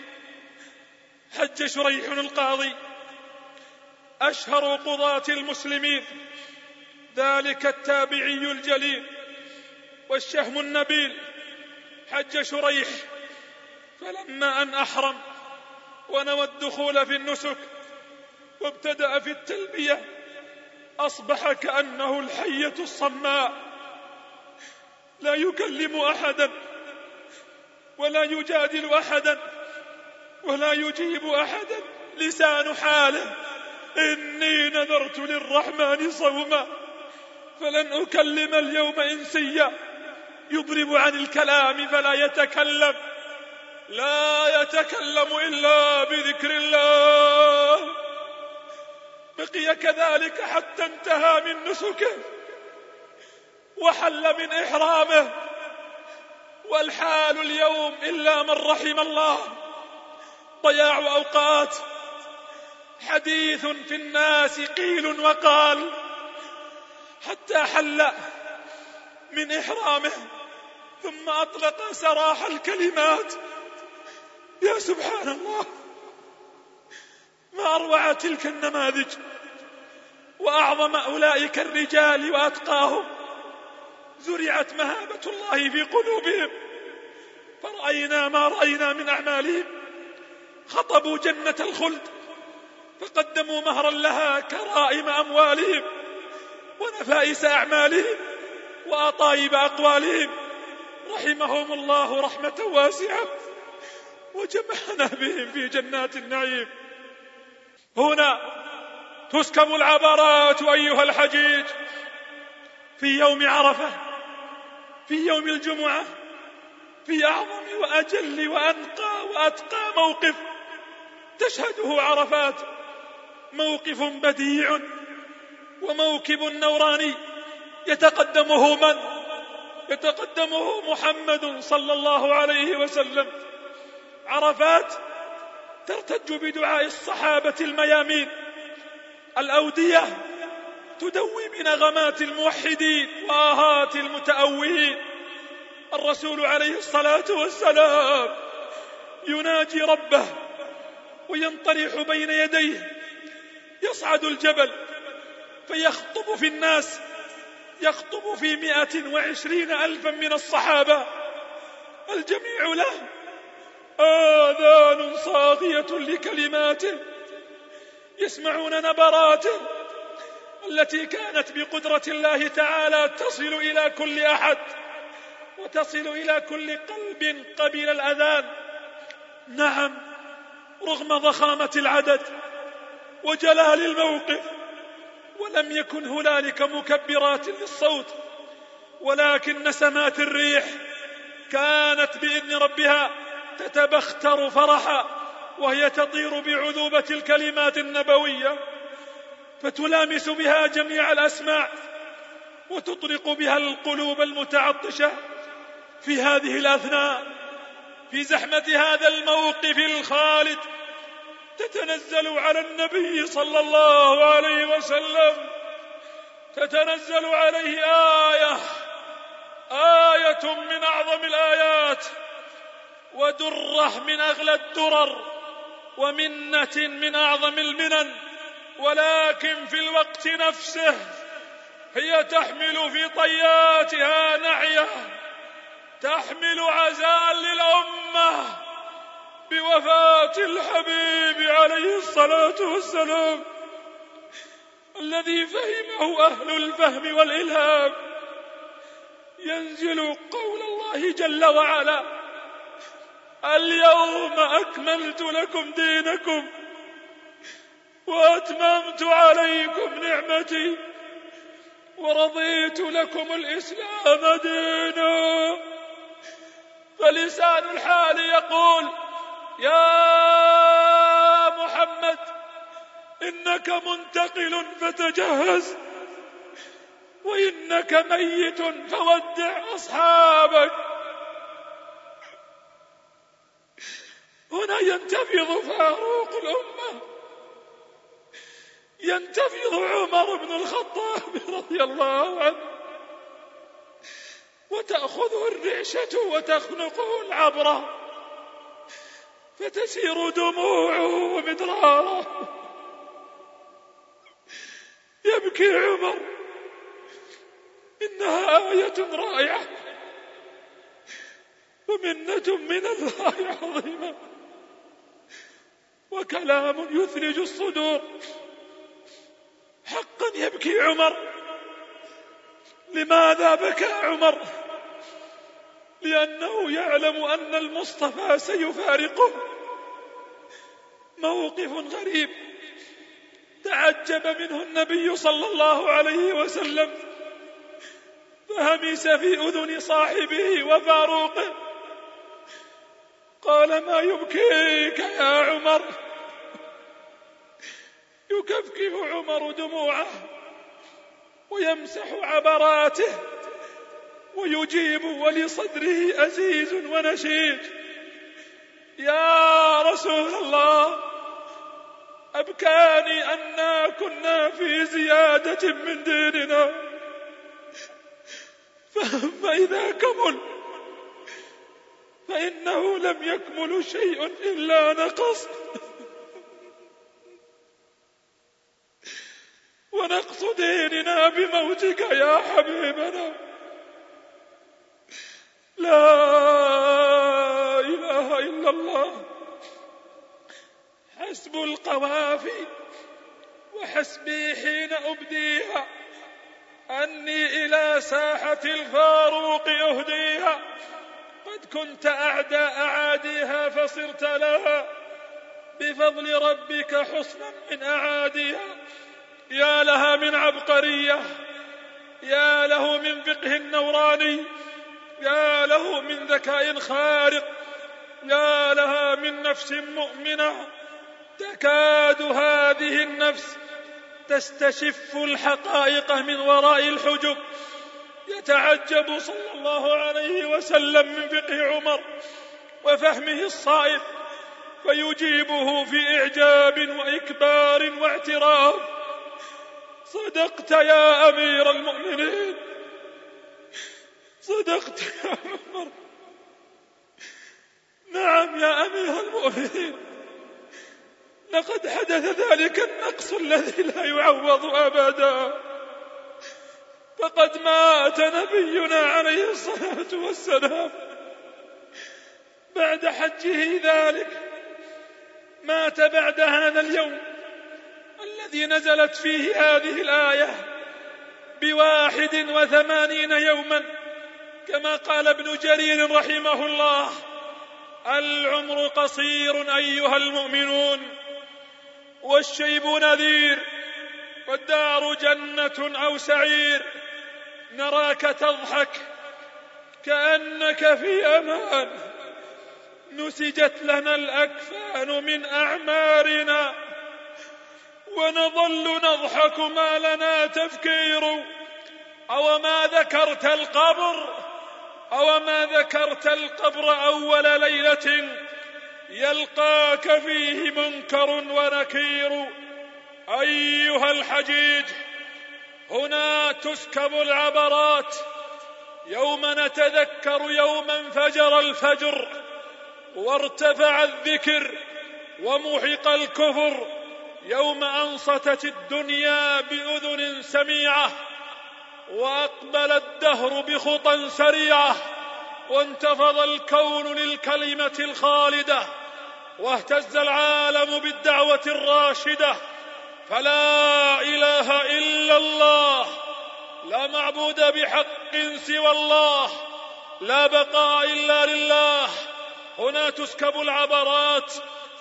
حج شريح القاضي أشهر قضاة المسلمين، ذلك التابعي الجليل والشهم النبيل. حج شريح، فلما أن أحرم ونوى الدخول في النسك وابتدأ في التلبية، أصبح كأنه الحية الصماء، لا يكلم أحدا ولا يجادل أحدا ولا يجيب أحدا. لسان حاله: إني نذرت للرحمن صوما فلن أكلم اليوم إنسيا. يضرب عن الكلام فلا يتكلم، لا يتكلم إلا بذكر الله. بقي كذلك حتى انتهى من نسكه وحل من إحرامه. والحال اليوم إلا من رحم الله ضياع أوقات، حديث في الناس قيل وقال، حتى حل من إحرامه ثم أطلق سراح الكلمات. يا سبحان الله، ما أروع تلك النماذج وأعظم أولئك الرجال وأتقاهم. زرعت مهابة الله في قلوبهم، فرأينا ما رأينا من أعمالهم. خطبوا جنة الخلد فقدموا مهرا لها كرائم أموالهم ونفائس أعمالهم وأطايب أقوالهم. رحمهم الله رحمة واسعة وجمعنا بهم في جنات النعيم. هنا تسكب العبرات أيها الحجيج في يوم عرفة، في يوم الجمعة، في أعظم وأجل وأنقى وأتقى موقف تشهده عرفات. موقف بديع وموكب نوراني يتقدمه من؟ يتقدمه محمد صلى الله عليه وسلم. عرفات ترتج بدعاء الصحابة الميامين، الأودية تدوي بنغمات الموحدين وآهات المتأوهين. الرسول عليه الصلاة والسلام يناجي ربه وينطرح بين يديه، يصعد الجبل فيخطب في الناس، يخطب في 120,000 من الصحابة، الجميع له آذان صاغية لكلماته، يسمعون نبراته التي كانت بقدرة الله تعالى تصل إلى كل أحد وتصل إلى كل قلب قبل الأذان. نعم، رغم ضخامة العدد وجلال الموقف، ولم يكن هنالك مكبرات للصوت، ولكن نسمات الريح كانت بإذن ربها تتبختر فرحا، وهي تطير بعذوبة الكلمات النبوية، فتلامس بها جميع الأسماع وتطرق بها القلوب المتعطشة. في هذه الأثناء، في زحمة هذا الموقف الخالد، تتنزل على النبي صلى الله عليه وسلم، تتنزل عليه آية من أعظم الآيات، ودرة من أغلى الدرر، ومنة من أعظم المنن، ولكن في الوقت نفسه هي تحمل في طياتها نعية، تحمل عزاء للأمة بوفاة الحبيب عليه الصلاة والسلام الذي فهمه أهل الفهم والإلهام. ينزل قول الله جل وعلا: اليوم أكملت لكم دينكم وأتممت عليكم نعمتي ورضيت لكم الإسلام دينا. فلسان الحال يقول: يا محمد إنك منتقل فتجهز، وإنك ميت فودع أصحابك. هنا ينتفض فاروق الأمة، ينتفض عمر بن الخطاب رضي الله عنه، وتأخذه الرعشة وتخنقه العبرة، فتسير دموعه ومدراره. يبكي عمر: إنها آية رائعة ومنة من الله عظيمة وكلام يثلج الصدور. حقا يبكي عمر. لماذا بكى عمر؟ لأنه يعلم أن المصطفى سيفارقه. موقف غريب تعجب منه النبي صلى الله عليه وسلم، فهمس في أذن صاحبه وفاروقه، قال: ما يبكيك يا عمر؟ يكفكف عمر دموعه ويمسح عبراته ويجيب ولصدره أزيز ونشيج: يا رسول الله، أبكاني أنا كنا في زيادة من ديننا، فإذا كمل فإنه لم يكمل شيء إلا نقص، ونقص ديننا بموتك يا حبيبنا. لا إله إلا الله. حسب القوافي وحسبي حين أبديها أني إلى ساحة الفاروق أهديها. قد كنت أعاديها فصرت لها بفضل ربك حسنا من أعاديها. يا لها من عبقرية، يا له من فقه نوراني، يا له من ذكاء خارق، يا لها من نفس مؤمنة. تكاد هذه النفس تستشف الحقائق من وراء الحجب. يتعجب صلى الله عليه وسلم من فقه عمر وفهمه الصائب، فيجيبه في إعجاب وإكبار واعتراف: صدقت يا أمير المؤمنين، صدقت يا عمر. نعم يا أمير المؤمنين، لقد حدث ذلك النقص الذي لا يعوض أبدا. فقد مات نبينا عليه الصلاة والسلام بعد حجه ذلك، مات بعد هذا اليوم الذي نزلت فيه هذه الآية ب81 يوما، كما قال ابن جرير رحمه الله: العمر قصير أيها المؤمنون، والشيب نذير، والدار جنة أو سعير. نراك تضحك كأنك في أمان، نسجت لنا الأكفان من أعمارنا، ونظل نضحك ما لنا تفكير. أو ما ذكرت القبر أول ليلة يلقاك فيه منكر ونكير. أيها الحجيج، هنا تسكب العبرات، يوم نتذكر يوما فجر الفجر وارتفع الذكر ومحق الكفر، يوم أنصتت الدنيا بأذن سميعة، وأقبل الدهر بخطى سريعة، وانتفض الكون للكلمة الخالدة، واهتز العالم بالدعوة الراشدة. فلا إله إلا الله، لا معبود بحق سوى الله، لا بقاء إلا لله. هنا تسكب العبرات،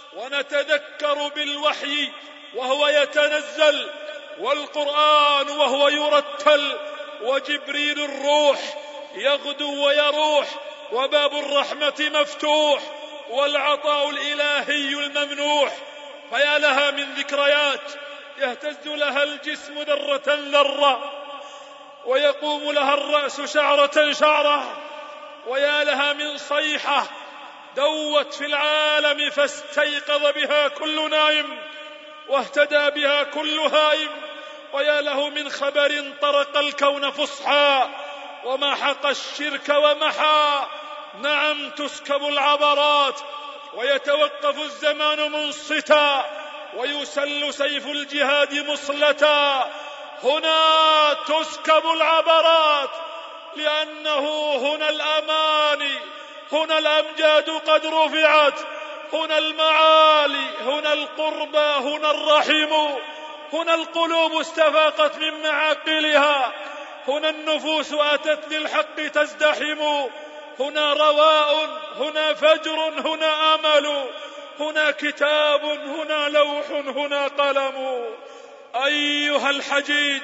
ونتذكر بالوحي وهو يتنزل، والقرآن وهو يرتل، وجبريل الروح يغدو ويروح، وباب الرحمة مفتوح، والعطاء الإلهي الممنوح. فيا لها من ذكريات يهتز لها الجسم ذرة ذرة، ويقوم لها الرأس شعرة شعرة. ويا لها من صيحة دوت في العالم فاستيقظ بها كل نائم، واهتدى بها كل هائم. ويا له من خبر طرق الكون فصحى، ومحق الشرك ومحى. نعم تسكب العبرات، ويتوقف الزمان منصتا، ويسل سيف الجهاد مصلتا. هنا تسكب العبرات، لأنه هنا الأماني، هنا الأمجاد قد رفعت، هنا المعالي، هنا القربى، هنا الرحم، هنا القلوب استفاقت من معاقلها، هنا النفوس أتت للحق تزدحم. هنا رواء، هنا فجر، هنا أمل، هنا كتاب، هنا لوح، هنا قلم. أيها الحجيج،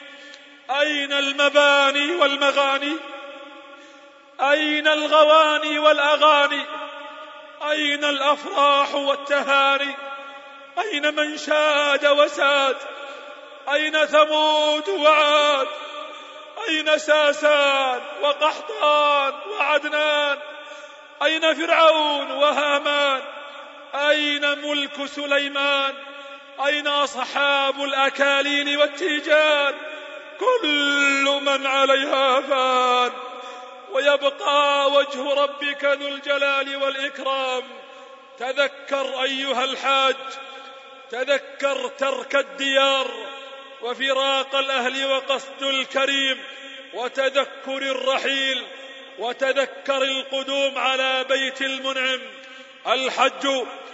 أين المباني والمغاني؟ أين الغواني والأغاني؟ أين الأفراح والتهاني؟ أين من شاد وساد؟ أين ثمود وعاد؟ أين ساسان وقحطان وعدنان؟ أين فرعون وهامان؟ أين ملك سليمان؟ أين أصحاب الأكاليل والتيجان؟ كل من عليها فان، ويبقى وجه ربك ذو الجلال والإكرام. تذكر أيها الحاج، تذكر ترك الديار وفراق الأهل وقصد الكريم، وتذكر الرحيل، وتذكر القدوم على بيت المنعم. الحج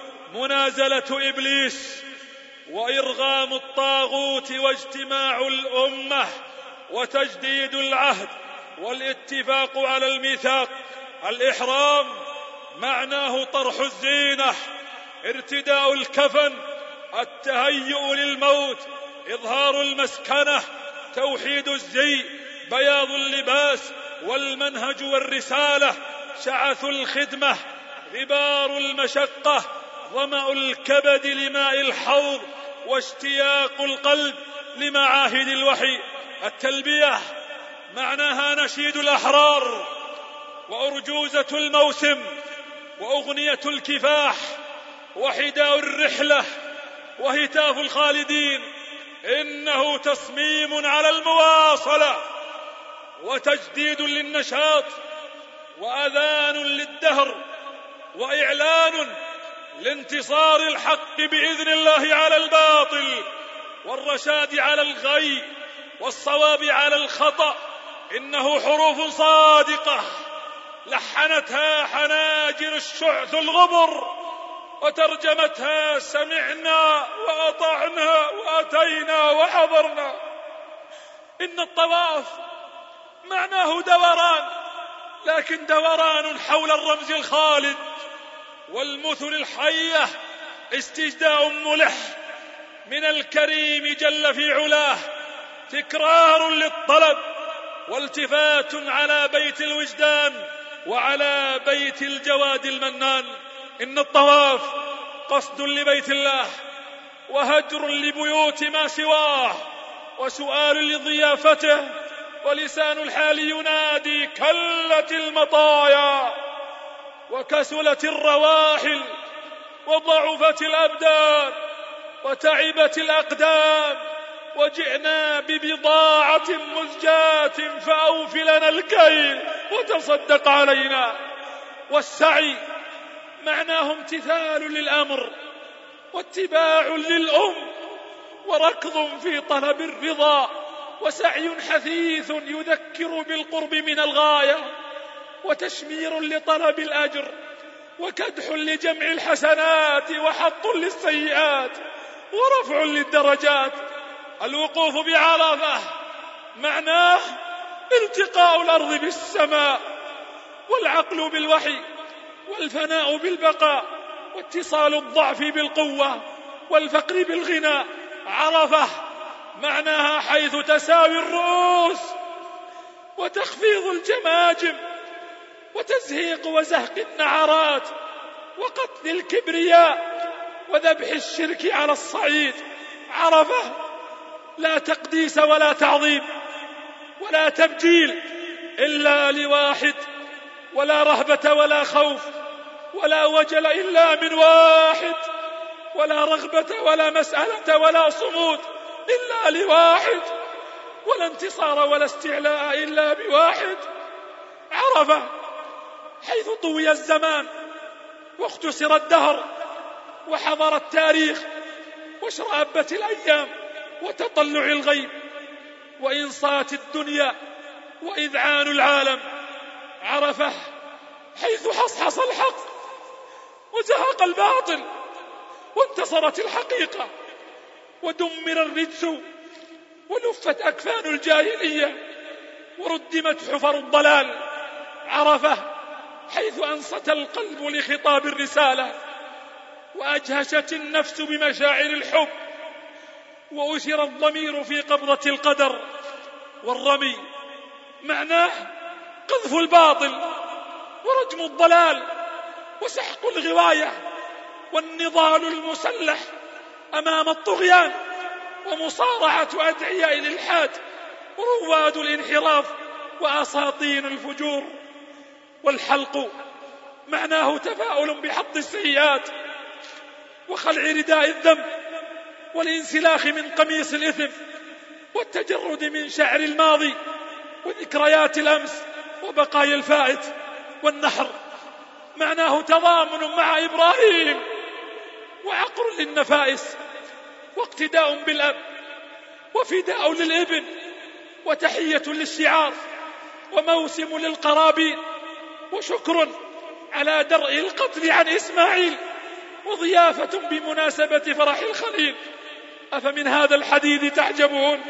منازلة إبليس، وإرغام الطاغوت، واجتماع الأمة، وتجديد العهد، والاتفاق على الميثاق. الإحرام معناه طرح الزينة، ارتداء الكفن، التهيؤ للموت، إظهار المسكنة، توحيد الزي، بياض اللباس، والمنهج والرسالة، شعث الخدمة، غبار المشقة، ظمأ الكبد لماء الحوض، واشتياق القلب لمعاهد الوحي. التلبية معناها نشيد الأحرار، وأرجوزة الموسم، وأغنية الكفاح، وحداء الرحلة، وهتاف الخالدين. إنه تصميم على المواصلة، وتجديد للنشاط، وأذان للدهر، وإعلان لانتصار الحق بإذن الله على الباطل، والرشاد على الغي، والصواب على الخطأ. إنه حروف صادقة لحنتها حناجر الشعث الغبر، وترجمتها سمعنا وأطعنا وأتينا وحضرنا. إن الطواف معناه دوران، لكن دوران حول الرمز الخالد، والمثل الحية استجداء ملح من الكريم جل في علاه، تكرار للطلب، والتفات على بيت الوجدان، وعلى بيت الجواد المنان. إن الطواف قصد لبيت الله، وهجر لبيوت ما سواه، وسؤال لضيافته، ولسان الحال ينادي كلت المطايا، وكسلت الرواحل، وضعفت الأبدان، وتعبت الأقدام، وجئنا ببضاعة مزجاة فأوف لنا الكيل وتصدق علينا. والسعي معناه امتثال للأمر، واتباع للأم، وركض في طلب الرضا، وسعي حثيث يذكر بالقرب من الغاية، وتشمير لطلب الأجر، وكدح لجمع الحسنات، وحط للسيئات، ورفع للدرجات. الوقوف بعرفة معناه التقاء الأرض بالسماء، والعقل بالوحي، والفناء بالبقاء، واتصال الضعف بالقوة، والفقر بالغنى. عرفة معناها حيث تساوي الرؤوس، وتخفيض الجماجم، وتزهيق وزهق النعرات، وقتل الكبرياء، وذبح الشرك على الصعيد. عرفة لا تقديس ولا تعظيم ولا تبجيل إلا لواحد، ولا رهبة ولا خوف ولا وجل إلا من واحد، ولا رغبة ولا مسألة ولا صمود إلا لواحد، ولا انتصار ولا استعلاء إلا بواحد. عرفة حيث طوي الزمان، واختصر الدهر، وحضر التاريخ، واشرأبت الأيام، وتطلع الغيب، وإنصات الدنيا، وإذعان العالم. عرفة حيث حصحص الحق وزهق الباطل، وانتصرت الحقيقة، ودمر الرجس، ولفت أكفان الجاهلية، وردمت حفر الضلال. عرفة حيث أنصت القلب لخطاب الرسالة، وأجهشت النفس بمشاعر الحب، وأسر الضمير في قبضة القدر. والرمي معناه قذف الباطل، ورجم الضلال، وسحق الغواية، والنضال المسلح أمام الطغيان، ومصارعة أدعياء الإلحاد، ورواد الانحراف، وأساطين الفجور. والحلق معناه تفاؤل بحط السيئات، وخلع رداء الذنب، والانسلاخ من قميص الإثم، والتجرد من شعر الماضي، وذكريات الأمس، وبقايا الفائت. والنحر معناه تضامن مع إبراهيم، وعقر للنفائس، واقتداء بالأب، وفداء للابن، وتحية للشعار، وموسم للقرابين، وشكر على درء القتل عن إسماعيل، وضيافة بمناسبة فرح الخليل. أفمن هذا الحديث تعجبون،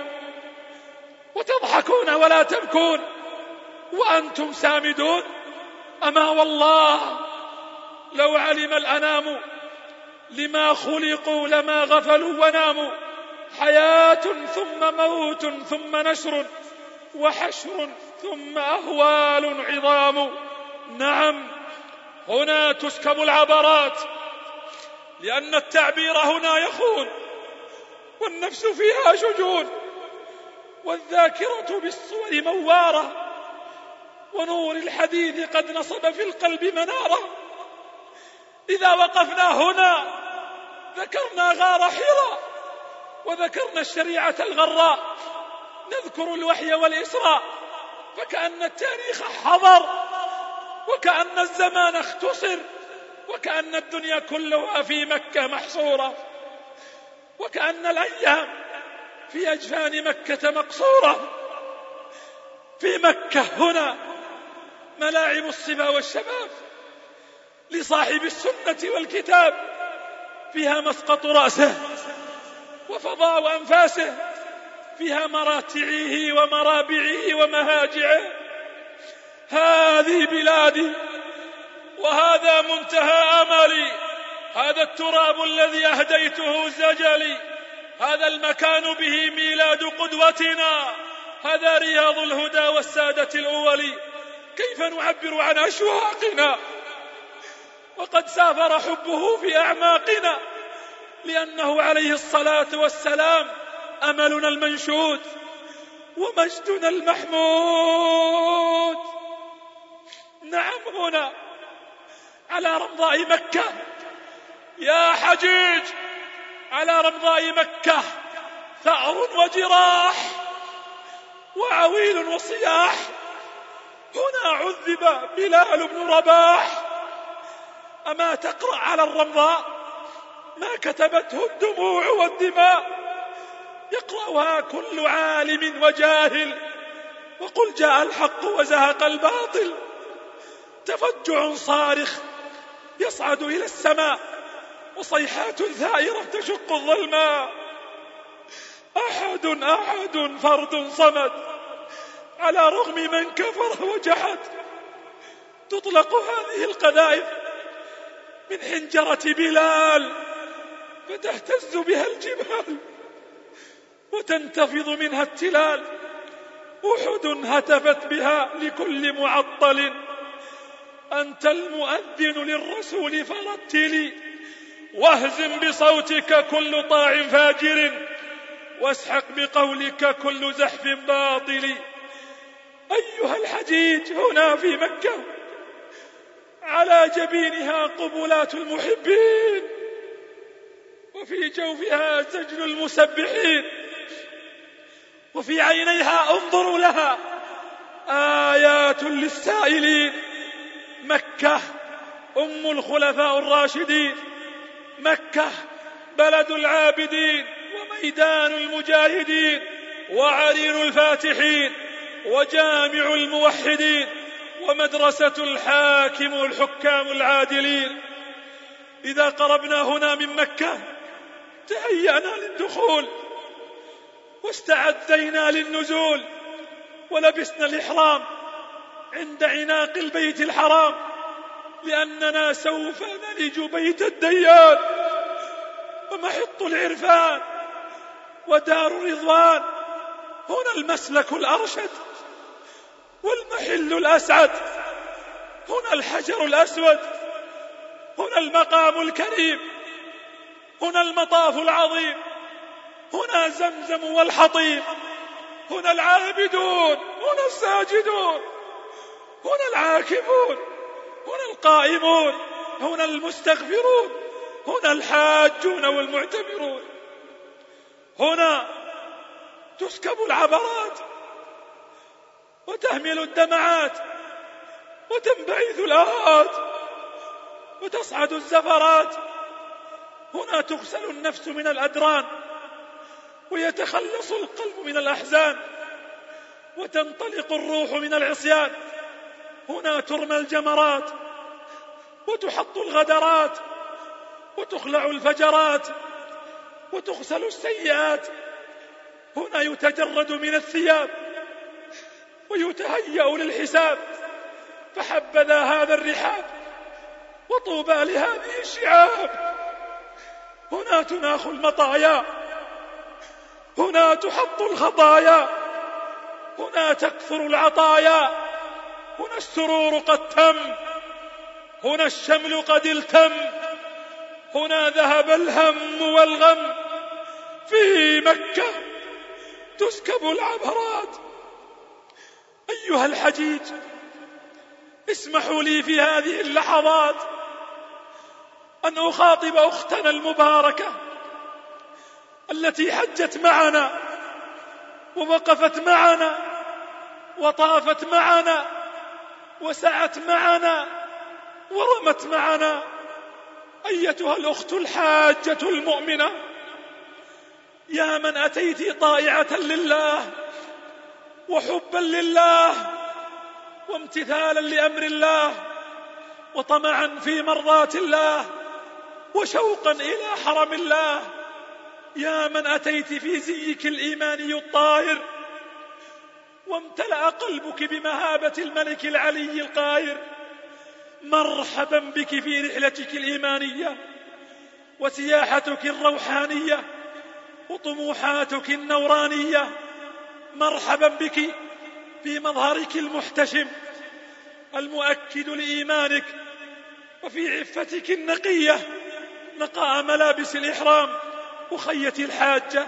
وتضحكون ولا تبكون، وأنتم سامدون؟ أما والله لو علم الأنام لما خلقوا لما غفلوا وناموا. حياة ثم موت ثم نشر، وحشر ثم أهوال عظام. نعم، هنا تسكب العبرات، لأن التعبير هنا يخون، والنفس فيها شجون، والذاكرة بالصور موارة، ونور الحديث قد نصب في القلب منارة. إذا وقفنا هنا ذكرنا غار حراء، وذكرنا الشريعة الغراء، نذكر الوحي والإسراء، فكأن التاريخ حضر، وكأن الزمان اختصر، وكأن الدنيا كلها في مكة محصورة، وكأن الأيام في أجفان مكة مقصورة. في مكة هنا ملاعب الصبا والشباب لصاحب السنة والكتاب، فيها مسقط رأسه وفضاء أنفاسه، فيها مراتعه ومرابعه ومهاجعه. هذه بلادي، وهذا منتهى أملي، هذا التراب الذي أهديته زجلي، هذا المكان به ميلاد قدوتنا، هذا رياض الهدى والسادة الأولي. كيف نعبر عن أشواقنا وقد سافر حبه في أعماقنا، لأنه عليه الصلاة والسلام أملنا المنشود ومجدنا المحمود. نعم، هنا على رمضاء مكة يا حجيج، على رمضاء مكة ثأر وجراح، وعويل وصياح. هنا عذب بلال بن رباح. أما تقرأ على الرمضاء ما كتبته الدموع والدماء؟ يقرأها كل عالم وجاهل. وقل جاء الحق وزهق الباطل. تفجع صارخ يصعد إلى السماء، وصيحات ثائرة تشق الظلماء. أحد فرد صمد، على رغم من كفر وجحد. تطلق هذه القذائف من حنجرة بلال، فتهتز بها الجبال وتنتفض منها التلال. أحد هتفت بها لكل معطل، أنت المؤذن للرسول فرتلي، واهزم بصوتك كل طاع فاجر، واسحق بقولك كل زحف باطل. أيها الحجيج، هنا في مكة على جبينها قبلات المحبين، وفي جوفها سجل المسبحين، وفي عينيها انظروا لها آيات للسائلين. مكة أم الخلفاء الراشدين، مكة بلد العابدين وميدان المجاهدين وعرين الفاتحين وجامع الموحدين ومدرسة الحاكم والحكام العادلين. إذا قربنا هنا من مكة تهيأنا للدخول، واستعدينا للنزول، ولبسنا الإحرام عند عناق البيت الحرام، لأننا سوف نلج بيت الديان ومحط العرفان ودار الرضوان. هنا المسلك الأرشد والمحل الأسعد، هنا الحجر الأسود، هنا المقام الكريم، هنا المطاف العظيم، هنا زمزم والحطيم، هنا العابدون، هنا الساجدون، هنا العاكفون، هنا القائمون، هنا المستغفرون، هنا الحاجون والمعتمرون. هنا تسكب العبرات وتهمل الدمعات وتنبعث الآهات وتصعد الزفرات. هنا تغسل النفس من الأدران ويتخلص القلب من الأحزان وتنطلق الروح من العصيان. هنا ترمى الجمرات وتحط الغدرات وتخلع الفجرات وتغسل السيئات. هنا يتجرد من الثياب ويتهيأ للحساب. فحبذا هذا الرحاب وطوبى لهذه الشعاب. هنا تناخ المطايا، هنا تحط الخطايا، هنا تكثر العطايا، هنا السرور قد تم، هنا الشمل قد التم، هنا ذهب الهم والغم. في مكة تسكب العبرات. أيها الحجيج، اسمحوا لي في هذه اللحظات أن أخاطب أختنا المباركة التي حجت معنا ووقفت معنا وطافت معنا وسعت معنا ورمت معنا. أيتها الأخت الحاجة المؤمنة، يا من أتيت طائعة لله وحبا لله وامتثالا لأمر الله وطمعا في مرضات الله وشوقا إلى حرم الله، يا من أتيت في زيك الإيماني الطاهر وامتلأ قلبك بمهابة الملك العلي القاهر. مرحبا بك في رحلتك الإيمانية وسياحتك الروحانية وطموحاتك النورانية. مرحبا بك في مظهرك المحتشم المؤكد لإيمانك، وفي عفتك النقية نقاء ملابس الإحرام أخيتي الحاجة.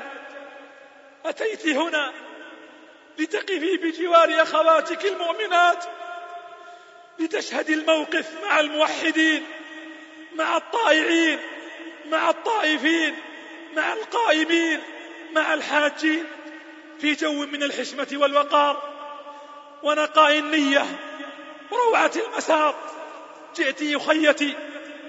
أتيت هنا لتقفي بجوار أخواتك المؤمنات، لتشهد الموقف مع الموحدين، مع الطائعين، مع الطائفين، مع القائمين، مع الحاجين، في جو من الحشمة والوقار ونقاء النية وروعة المسار. جئت أخيتي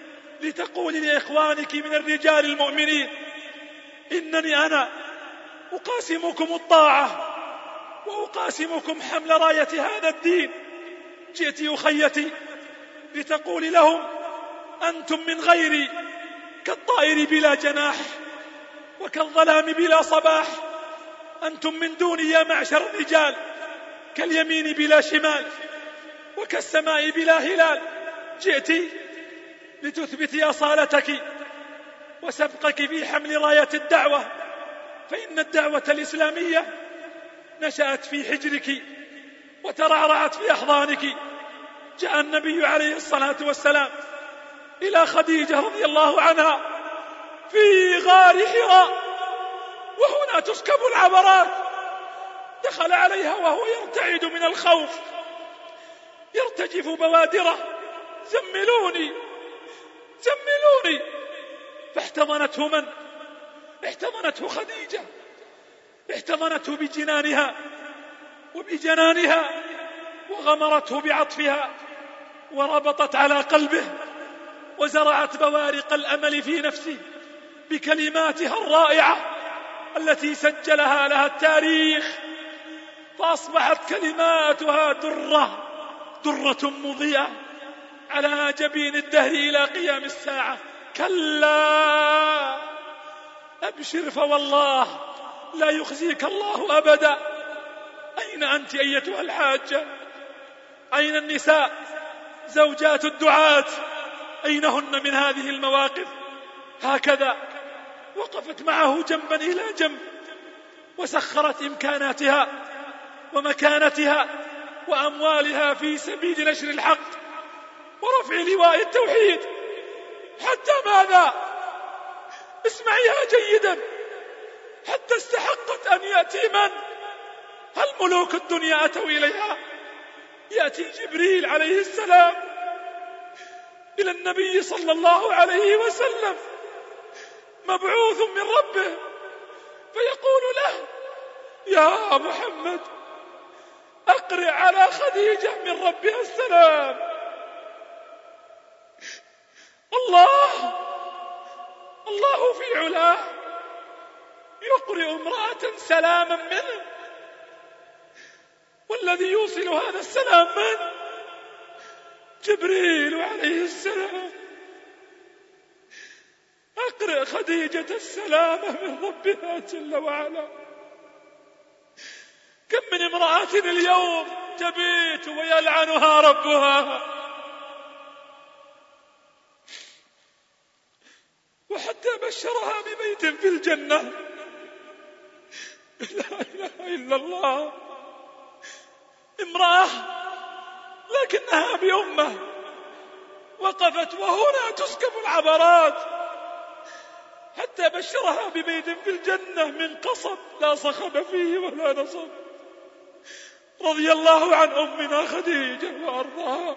لتقول لإخوانك من الرجال المؤمنين: إنني أنا أقاسمكم الطاعة وأقاسمكم حمل راية هذا الدين. جئت أخيتي لتقول لهم أنتم من غيري كالطائر بلا جناح وكالظلام بلا صباح. أنتم من دوني يا معشر الرجال كاليمين بلا شمال وكالسماء بلا هلال. جئت لتثبتي أصالتك وسبقك في حمل راية الدعوة، فإن الدعوة الإسلامية نشأت في حجرك وترعرعت في أحضانك. جاء النبي عليه الصلاة والسلام إلى خديجة رضي الله عنها في غار حراء وهنا تسكب العبرات. دخل عليها وهو يرتعد من الخوف، يرتجف بوادره: زملوني زملوني. فاحتضنته من؟ احتضنته خديجة، احتضنته بجنانها وبجنانها وغمرته بعطفها وربطت على قلبه وزرعت بوارق الأمل في نفسه بكلماتها الرائعة التي سجلها لها التاريخ، فأصبحت كلماتها درة مضيئة على جبين الدهر إلى قيام الساعة. كلا أبشر فوالله لا يخزيك الله أبدا. أين أنت أيتها الحاجة؟ أين النساء زوجات الدعاة؟ أينهن من هذه المواقف؟ هكذا وقفت معه جنبا إلى جنب وسخرت إمكاناتها ومكانتها وأموالها في سبيل نشر الحق ورفع لواء التوحيد. حتى ماذا؟ اسمعيها جيدا. حتى استحقت أن يأتي من؟ هل ملوك الدنيا أتوا إليها؟ يأتي جبريل عليه السلام إلى النبي صلى الله عليه وسلم مبعوث من ربه فيقول له: يا محمد أقرئ على خديجة من ربها السلام. الله في علاه يقرئ امرأة سلاما منه، والذي يوصل هذا السلام من؟ جبريل عليه السلام. أقرئ خديجة السلام من ربها جل وعلا. كم من امرأة اليوم تبيت ويلعنها ربها، وحتى بشرها ببيت في الجنة. لا إله إلا الله. امرأة لكنها بأمة وقفت وهنا تسكب العبرات حتى بشرها ببيت في الجنة من قصب لا صخب فيه ولا نصب. رضي الله عن أمنا خديجة وأرضاها،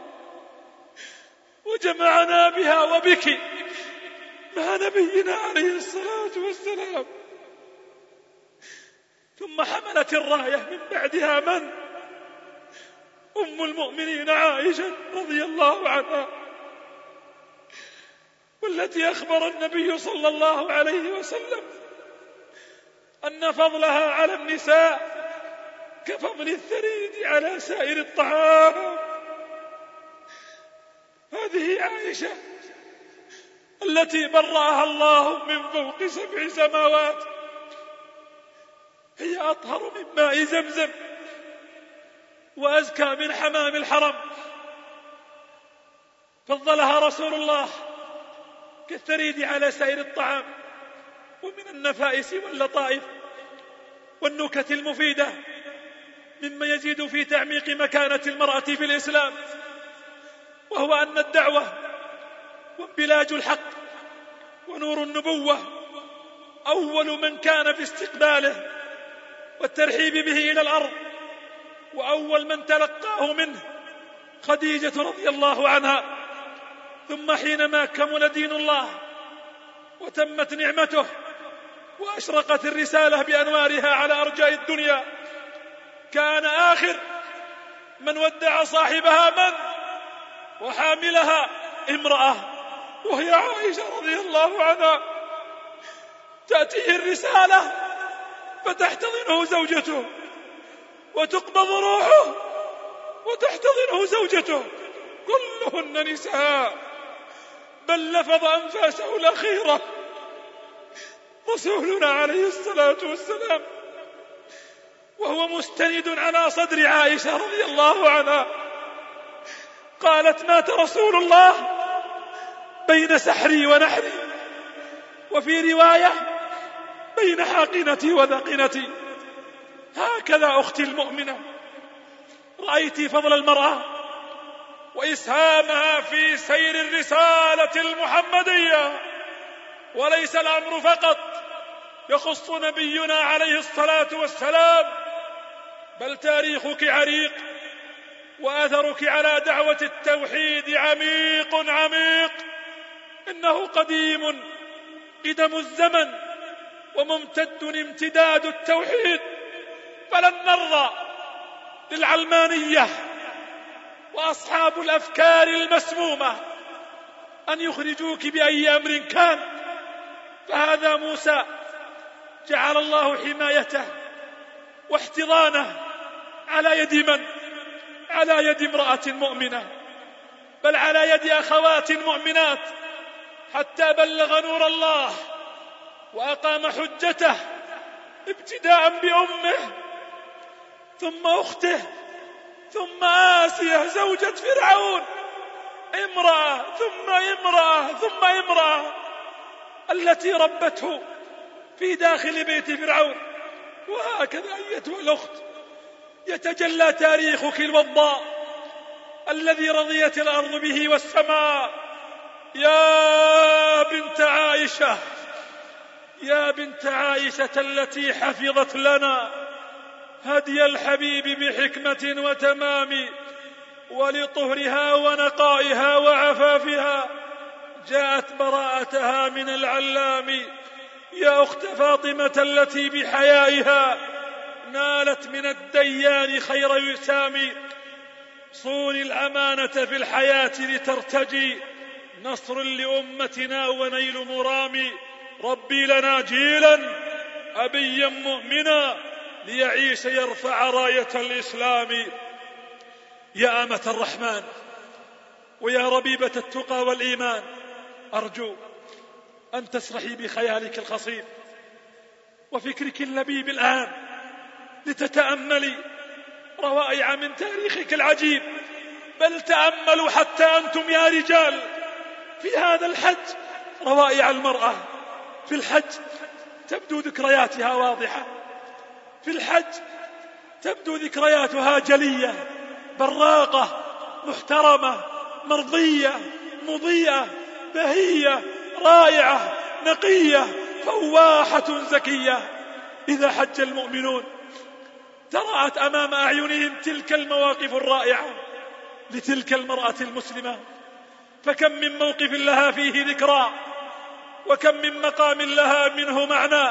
وجمعنا بها وبك مع نبينا عليه الصلاة والسلام. ثم حملت الراية من بعدها من؟ أم المؤمنين عائشة رضي الله عنها، والتي أخبر النبي صلى الله عليه وسلم أن فضلها على النساء كفضل الثريد على سائر الطعام. هذه عائشة التي برأها الله من فوق 7 سماوات، هي أطهر من ماء زمزم وأزكى من حمام الحرم. فضلها رسول الله كالثريد على سائر الطعام، ومن النفائس واللطائف والنكت المفيدة مما يزيد في تعميق مكانة المرأة في الإسلام، وهو أن الدعوة وانبلاج الحق ونور النبوة أول من كان في استقباله والترحيب به إلى الأرض، وأول من تلقاه منه خديجة رضي الله عنها. ثم حينما كمل دين الله وتمت نعمته وأشرقت الرسالة بأنوارها على أرجاء الدنيا، كان آخر من ودع صاحبها من؟ وحاملها امرأة، وهي عائشة رضي الله عنها. تأتيه الرسالة فتحتضنه زوجته وتقبض روحه وتحتضنه زوجته، كلهن نساء، بل لفظ أنفاسه الأخيرة رسولنا عليه الصلاة والسلام وهو مستند على صدر عائشة رضي الله عنها، قالت: مات رسول الله بين سحري ونحري، وفي رواية بين حاقنتي وذقنتي. هكذا أختي المؤمنة رأيت فضل المرأة وإسهامها في سير الرسالة المحمدية، وليس الأمر فقط يخص نبينا عليه الصلاة والسلام، بل تاريخك عريق وأثرك على دعوة التوحيد عميق عميق. إنه قديم قدم الزمن وممتد امتداد التوحيد، فلن نرضى للعلمانية وأصحاب الأفكار المسمومة أن يخرجوك بأي أمر كان. فهذا موسى جعل الله حمايته واحتضانه على يد من؟ على يد امرأة مؤمنة، بل على يد أخوات مؤمنات، حتى بلغ نور الله وأقام حجته، ابتداء بأمه ثم أخته ثم آسية زوجة فرعون، امرأة ثم امرأة ثم امرأة، التي ربته في داخل بيت فرعون. وهكذا أيتها الأخت يتجلى تاريخك الوضاء الذي رضيت الأرض به والسماء. يا بنت عائشة، يا بنت عائشة التي حفظت لنا هدي الحبيب بحكمة وتمام، ولطهرها ونقائها وعفافها جاءت براءتها من العلام. يا أخت فاطمة التي بحيائها نالت من الديان خير وسام، صوني الأمانة في الحياة لترتجي نصر لأمتنا ونيل مرام. ربي لنا جيلا أبيا مؤمنا ليعيش يرفع راية الإسلام. يا أمة الرحمن ويا ربيبة التقى والإيمان، أرجو أن تسرحي بخيالك الخصيب وفكرك اللبيب الآن لتتأملي روائع من تاريخك العجيب. بل تأملوا حتى أنتم يا رجال في هذا الحج روائع المرأة. في الحج تبدو ذكرياتها واضحة، في الحج تبدو ذكرياتها جلية، براقة، محترمة، مرضية، مضيئة، بهية، رائعة، نقية، فواحة، زكية. إذا حج المؤمنون ترأت أمام أعينهم تلك المواقف الرائعة لتلك المرأة المسلمة، فكم من موقف لها فيه ذكرى، وكم من مقام لها منه معنى.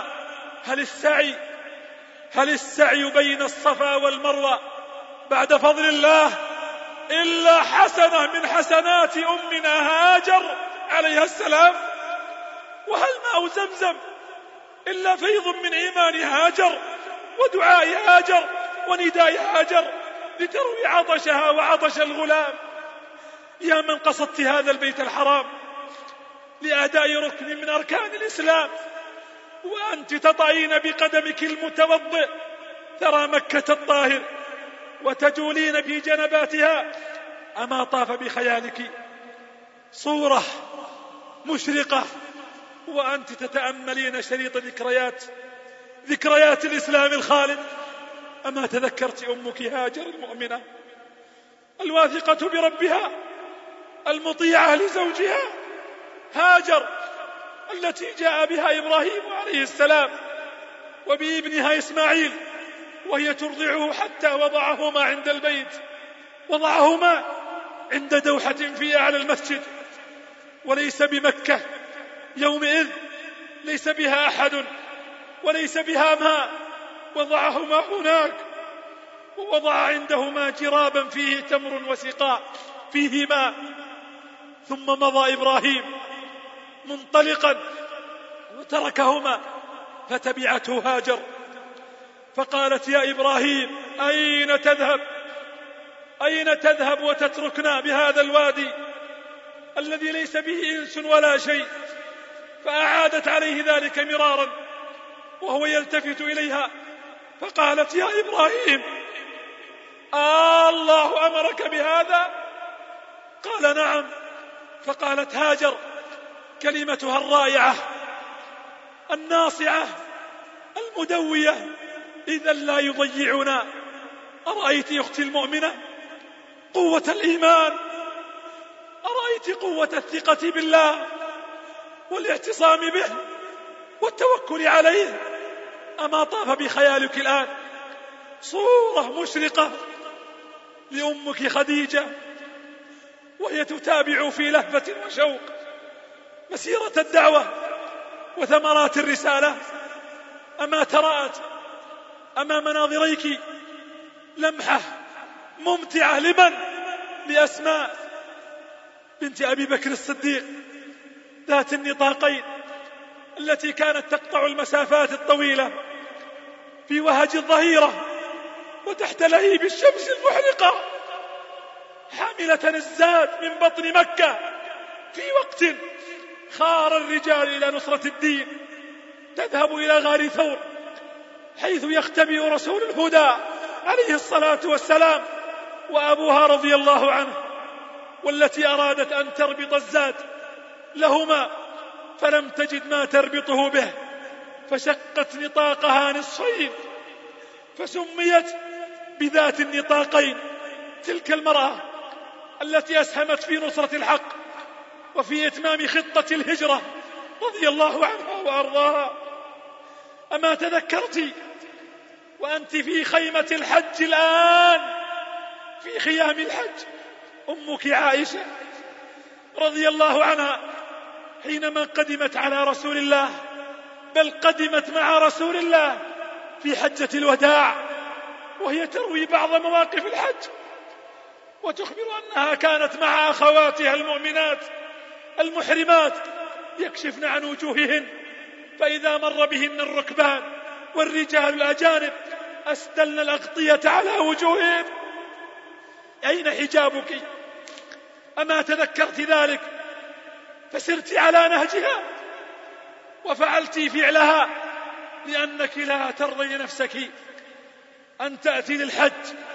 هل السعي بين الصفا والمروة بعد فضل الله إلا حسنة من حسنات أمنا هاجر عليها السلام؟ وهل ماء زمزم إلا فيض من إيمان هاجر ودعاء هاجر ونداء هاجر لتروي عطشها وعطش الغلام؟ يا من قصدت هذا البيت الحرام لأداء ركن من أركان الإسلام، وأنت تطعين بقدمك المتوضئ ترى مكة الطاهر وتجولين في جنباتها، أما طاف بخيالك صورة مشرقة وأنت تتأملين شريط ذكريات الإسلام الخالد؟ أما تذكرت أمك هاجر المؤمنة الواثقة بربها المطيعة لزوجها، هاجر التي جاء بها إبراهيم عليه السلام وبابنها إسماعيل وهي ترضعه حتى وضعهما عند البيت، وضعهما عند دوحة في أعلى المسجد، وليس بمكة يومئذ، ليس بها أحد وليس بها ماء، وضعهما هناك، ووضع عندهما جرابا فيه تمر وسقاء فيه ماء. ثم مضى إبراهيم منطلقا وتركهما، فتبعته هاجر فقالت: يا إبراهيم، أين تذهب وتتركنا بهذا الوادي الذي ليس به إنس ولا شيء؟ فأعادت عليه ذلك مرارا وهو يلتفت إليها، فقالت: يا إبراهيم، الله أمرك بهذا؟ قال: نعم. فقالت هاجر كلمتها الرائعة الناصعة المدوية: إذا لا يضيعنا. أرأيت أختي المؤمنة قوة الإيمان؟ أرأيت قوة الثقة بالله والاعتصام به والتوكل عليه؟ أما طاف بخيالك الآن صورة مشرقة لأمك خديجة وهي تتابع في لهفة وشوق مسيرة الدعوة وثمرات الرسالة؟ أما ترأت أمام ناظريك لمحة ممتعة لمن؟ لأسماء بنت أبي بكر الصديق ذات النطاقين، التي كانت تقطع المسافات الطويلة في وهج الظهيرة وتحت لهيب الشمس المحرقة، حاملة الزاد من بطن مكة في وقت خار الرجال إلى نصرة الدين، تذهب إلى غار ثور حيث يختبئ رسول الهدى عليه الصلاة والسلام وأبوها رضي الله عنه، والتي أرادت أن تربط الزاد لهما فلم تجد ما تربطه به، فشقت نطاقها نصفين فسميت بذات النطاقين. تلك المرأة التي أسهمت في نصرة الحق وفي إتمام خطة الهجرة رضي الله عنها وأرضاها. أما تذكرت وأنت في خيمة الحج الآن، في خيام الحج، أمك عائشة رضي الله عنها حينما قدمت على رسول الله، بل قدمت مع رسول الله في حجة الوداع، وهي تروي بعض مواقف الحج وتخبر أنها كانت مع أخواتها المؤمنات المحرمات يكشفن عن وجوههن، فإذا مر بهن الركبان والرجال الأجانب أسدلن الأغطية على وجوههن. أين حجابك؟ أما تذكرت ذلك فسرت على نهجها وفعلت فعلها، لأنك لا ترضي نفسك أن تأتي للحج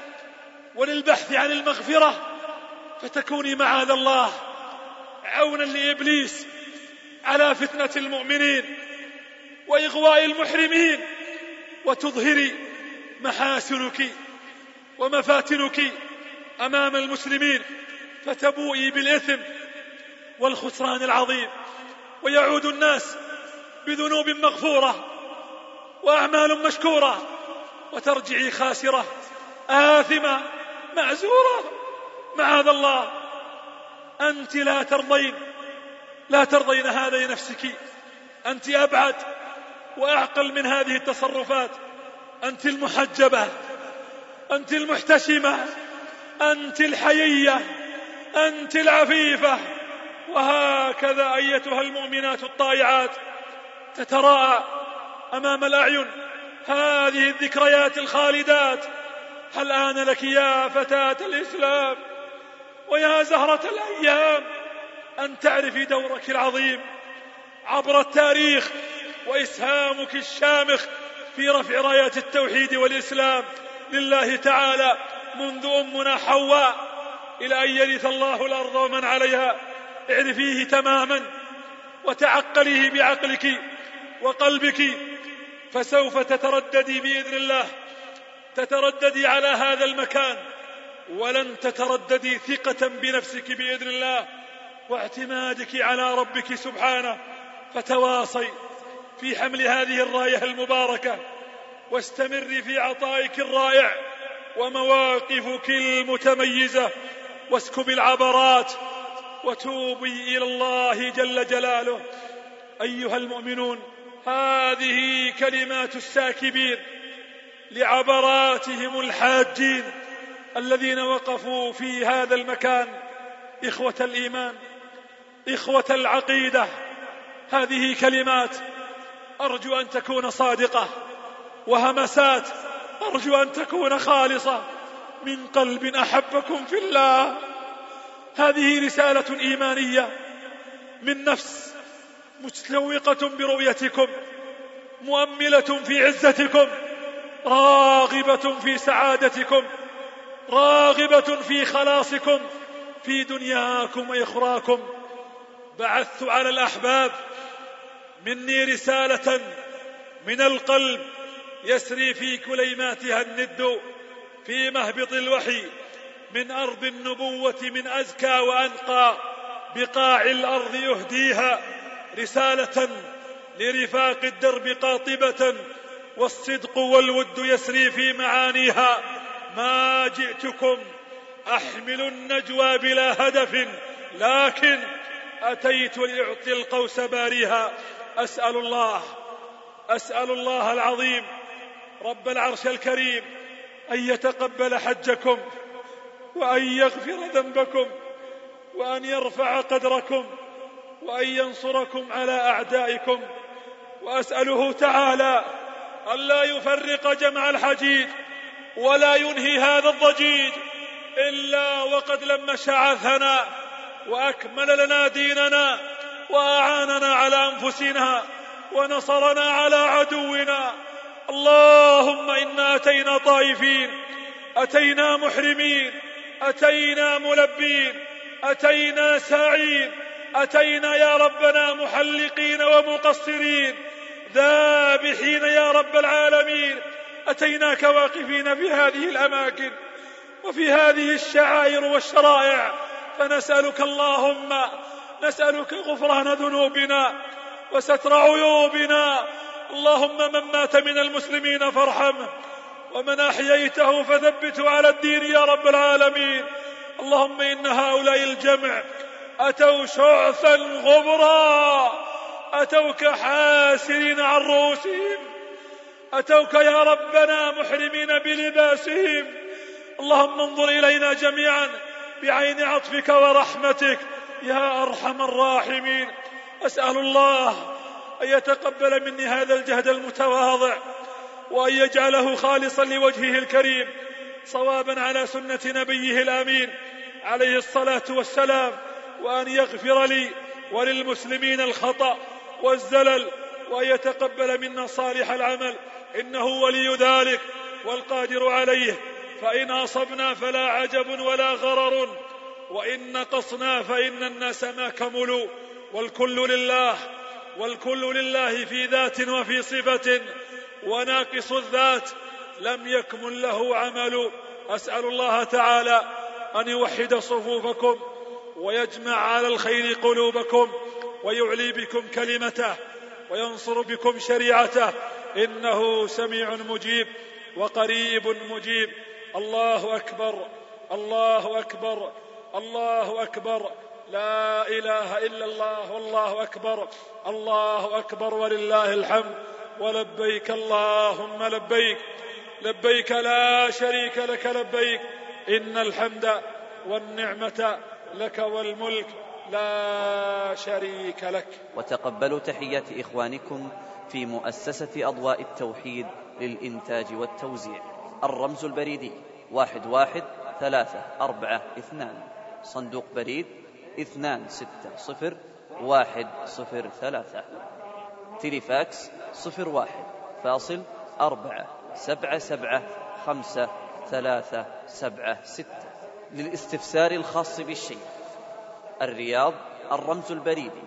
وللبحث عن المغفرة فتكوني معاذ الله عونا لإبليس على فتنة المؤمنين وإغواء المحرمين، وتظهري محاسنك ومفاتنك أمام المسلمين فتبوئي بالإثم والخسران العظيم، ويعود الناس بذنوب مغفورة وأعمال مشكورة، وترجعي خاسرة آثمة معزورة معاذ الله. أنت لا ترضين هذا لنفسك، أنت أبعد وأعقل من هذه التصرفات، أنت المحجبة، أنت المحتشمة، أنت الحيية، أنت العفيفة. وهكذا أيتها المؤمنات الطائعات تتراءى أمام الأعين هذه الذكريات الخالدات. هل آن لك يا فتاة الإسلام ويا زهرة الأيام أن تعرفي دورك العظيم عبر التاريخ وإسهامك الشامخ في رفع رايات التوحيد والإسلام لله تعالى منذ أمنا حواء إلى أن يرث الله الأرض ومن عليها. اعرفيه تماما وتعقليه بعقلك وقلبك، فسوف تترددي بإذن الله، تترددي على هذا المكان، ولن تترددي ثقة بنفسك بإذن الله واعتمادك على ربك سبحانه. فتواصي في حمل هذه الراية المباركة، واستمري في عطائك الرائع ومواقفك المتميزة، واسكبي العبرات وتوبي إلى الله جل جلاله. أيها المؤمنون، هذه كلمات الساكبين لعبراتهم الحاجين الذين وقفوا في هذا المكان. إخوة الإيمان، إخوة العقيدة، هذه كلمات أرجو أن تكون صادقة وهمسات أرجو أن تكون خالصة من قلب أحبكم في الله. هذه رسالة إيمانية من نفس متشوقة برؤيتكم، مؤملة في عزتكم، راغبة في سعادتكم، راغبة في خلاصكم في دنياكم وإخراكم. بعثت على الأحباب مني رسالة من القلب يسري في كليماتها الند في مهبط الوحي من أرض النبوة من أزكى وأنقى بقاع الأرض يهديها، رسالة لرفاق الدرب قاطبة والصدق والود يسري في معانيها. ما جئتكم أحمل النجوى بلا هدف، لكن أتيت لأعطي القوس باريها. أسأل الله العظيم رب العرش الكريم أن يتقبل حجكم، وأن يغفر ذنبكم، وأن يرفع قدركم، وأن ينصركم على أعدائكم. وأسأله تعالى ألا يفرق جمع الحجيج ولا ينهي هذا الضجيج إلا وقد لم شعثنا وأكمل لنا ديننا وأعاننا على أنفسنا ونصرنا على عدونا. اللهم إنا أتينا طائفين، أتينا محرمين، أتينا ملبين، أتينا ساعين، أتينا يا ربنا محلقين ومقصرين ذابحين يا رب العالمين، أتيناك واقفين في هذه الأماكن وفي هذه الشعائر والشرائع، فنسألك اللهم، نسألك غفران ذنوبنا وستر عيوبنا. اللهم من مات من المسلمين فارحمه، ومن أحييته فثبته على الدين يا رب العالمين. اللهم إن هؤلاء الجمع أتوا شعثا غبرا، أتوك حاسرين عن رؤوسهم، أتوك يا ربنا محرمين بلباسهم. اللهم انظر إلينا جميعا بعين عطفك ورحمتك يا أرحم الراحمين. أسأل الله أن يتقبل مني هذا الجهد المتواضع، وأن يجعله خالصا لوجهه الكريم صوابا على سنة نبيه الأمين عليه الصلاة والسلام، وأن يغفر لي وللمسلمين الخطأ والزلل، وأن يتقبل منا صالح العمل، إنه ولي ذلك والقادر عليه. فإن أصبنا فلا عجب ولا غرر، وإن نقصنا فإن الناس ما كملوا، والكل لله في ذات وفي صفة، وناقص الذات لم يكمل له عمل. أسأل الله تعالى أن يوحد صفوفكم ويجمع على الخير قلوبكم ويعلي بكم كلمته وينصر بكم شريعته، إنه سميع مجيب وقريب مجيب. الله أكبر، الله أكبر، الله أكبر، لا إله إلا الله، والله أكبر، الله أكبر ولله الحمد. ولبيك اللهم لبيك، لبيك لا شريك لك لبيك، إن الحمد والنعمة لك والملك لا شريك لك. وتقبلوا تحيات إخوانكم في مؤسسة أضواء التوحيد للإنتاج والتوزيع. الرمز البريدي 11342، صندوق بريد 2600103، تليفاكس 01-477-5376. للاستفسار الخاص بالشيخ. الرياض الرمز البريدي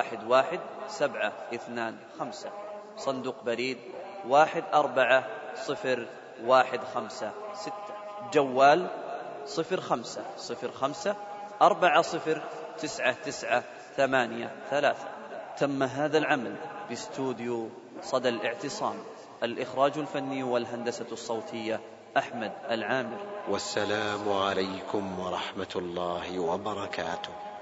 11725، صندوق بريد 1400156. جوال 0505409983. تم هذا العمل باستوديو صدى الاعتصام. الإخراج الفني والهندسة الصوتية أحمد العامر. والسلام عليكم ورحمة الله وبركاته.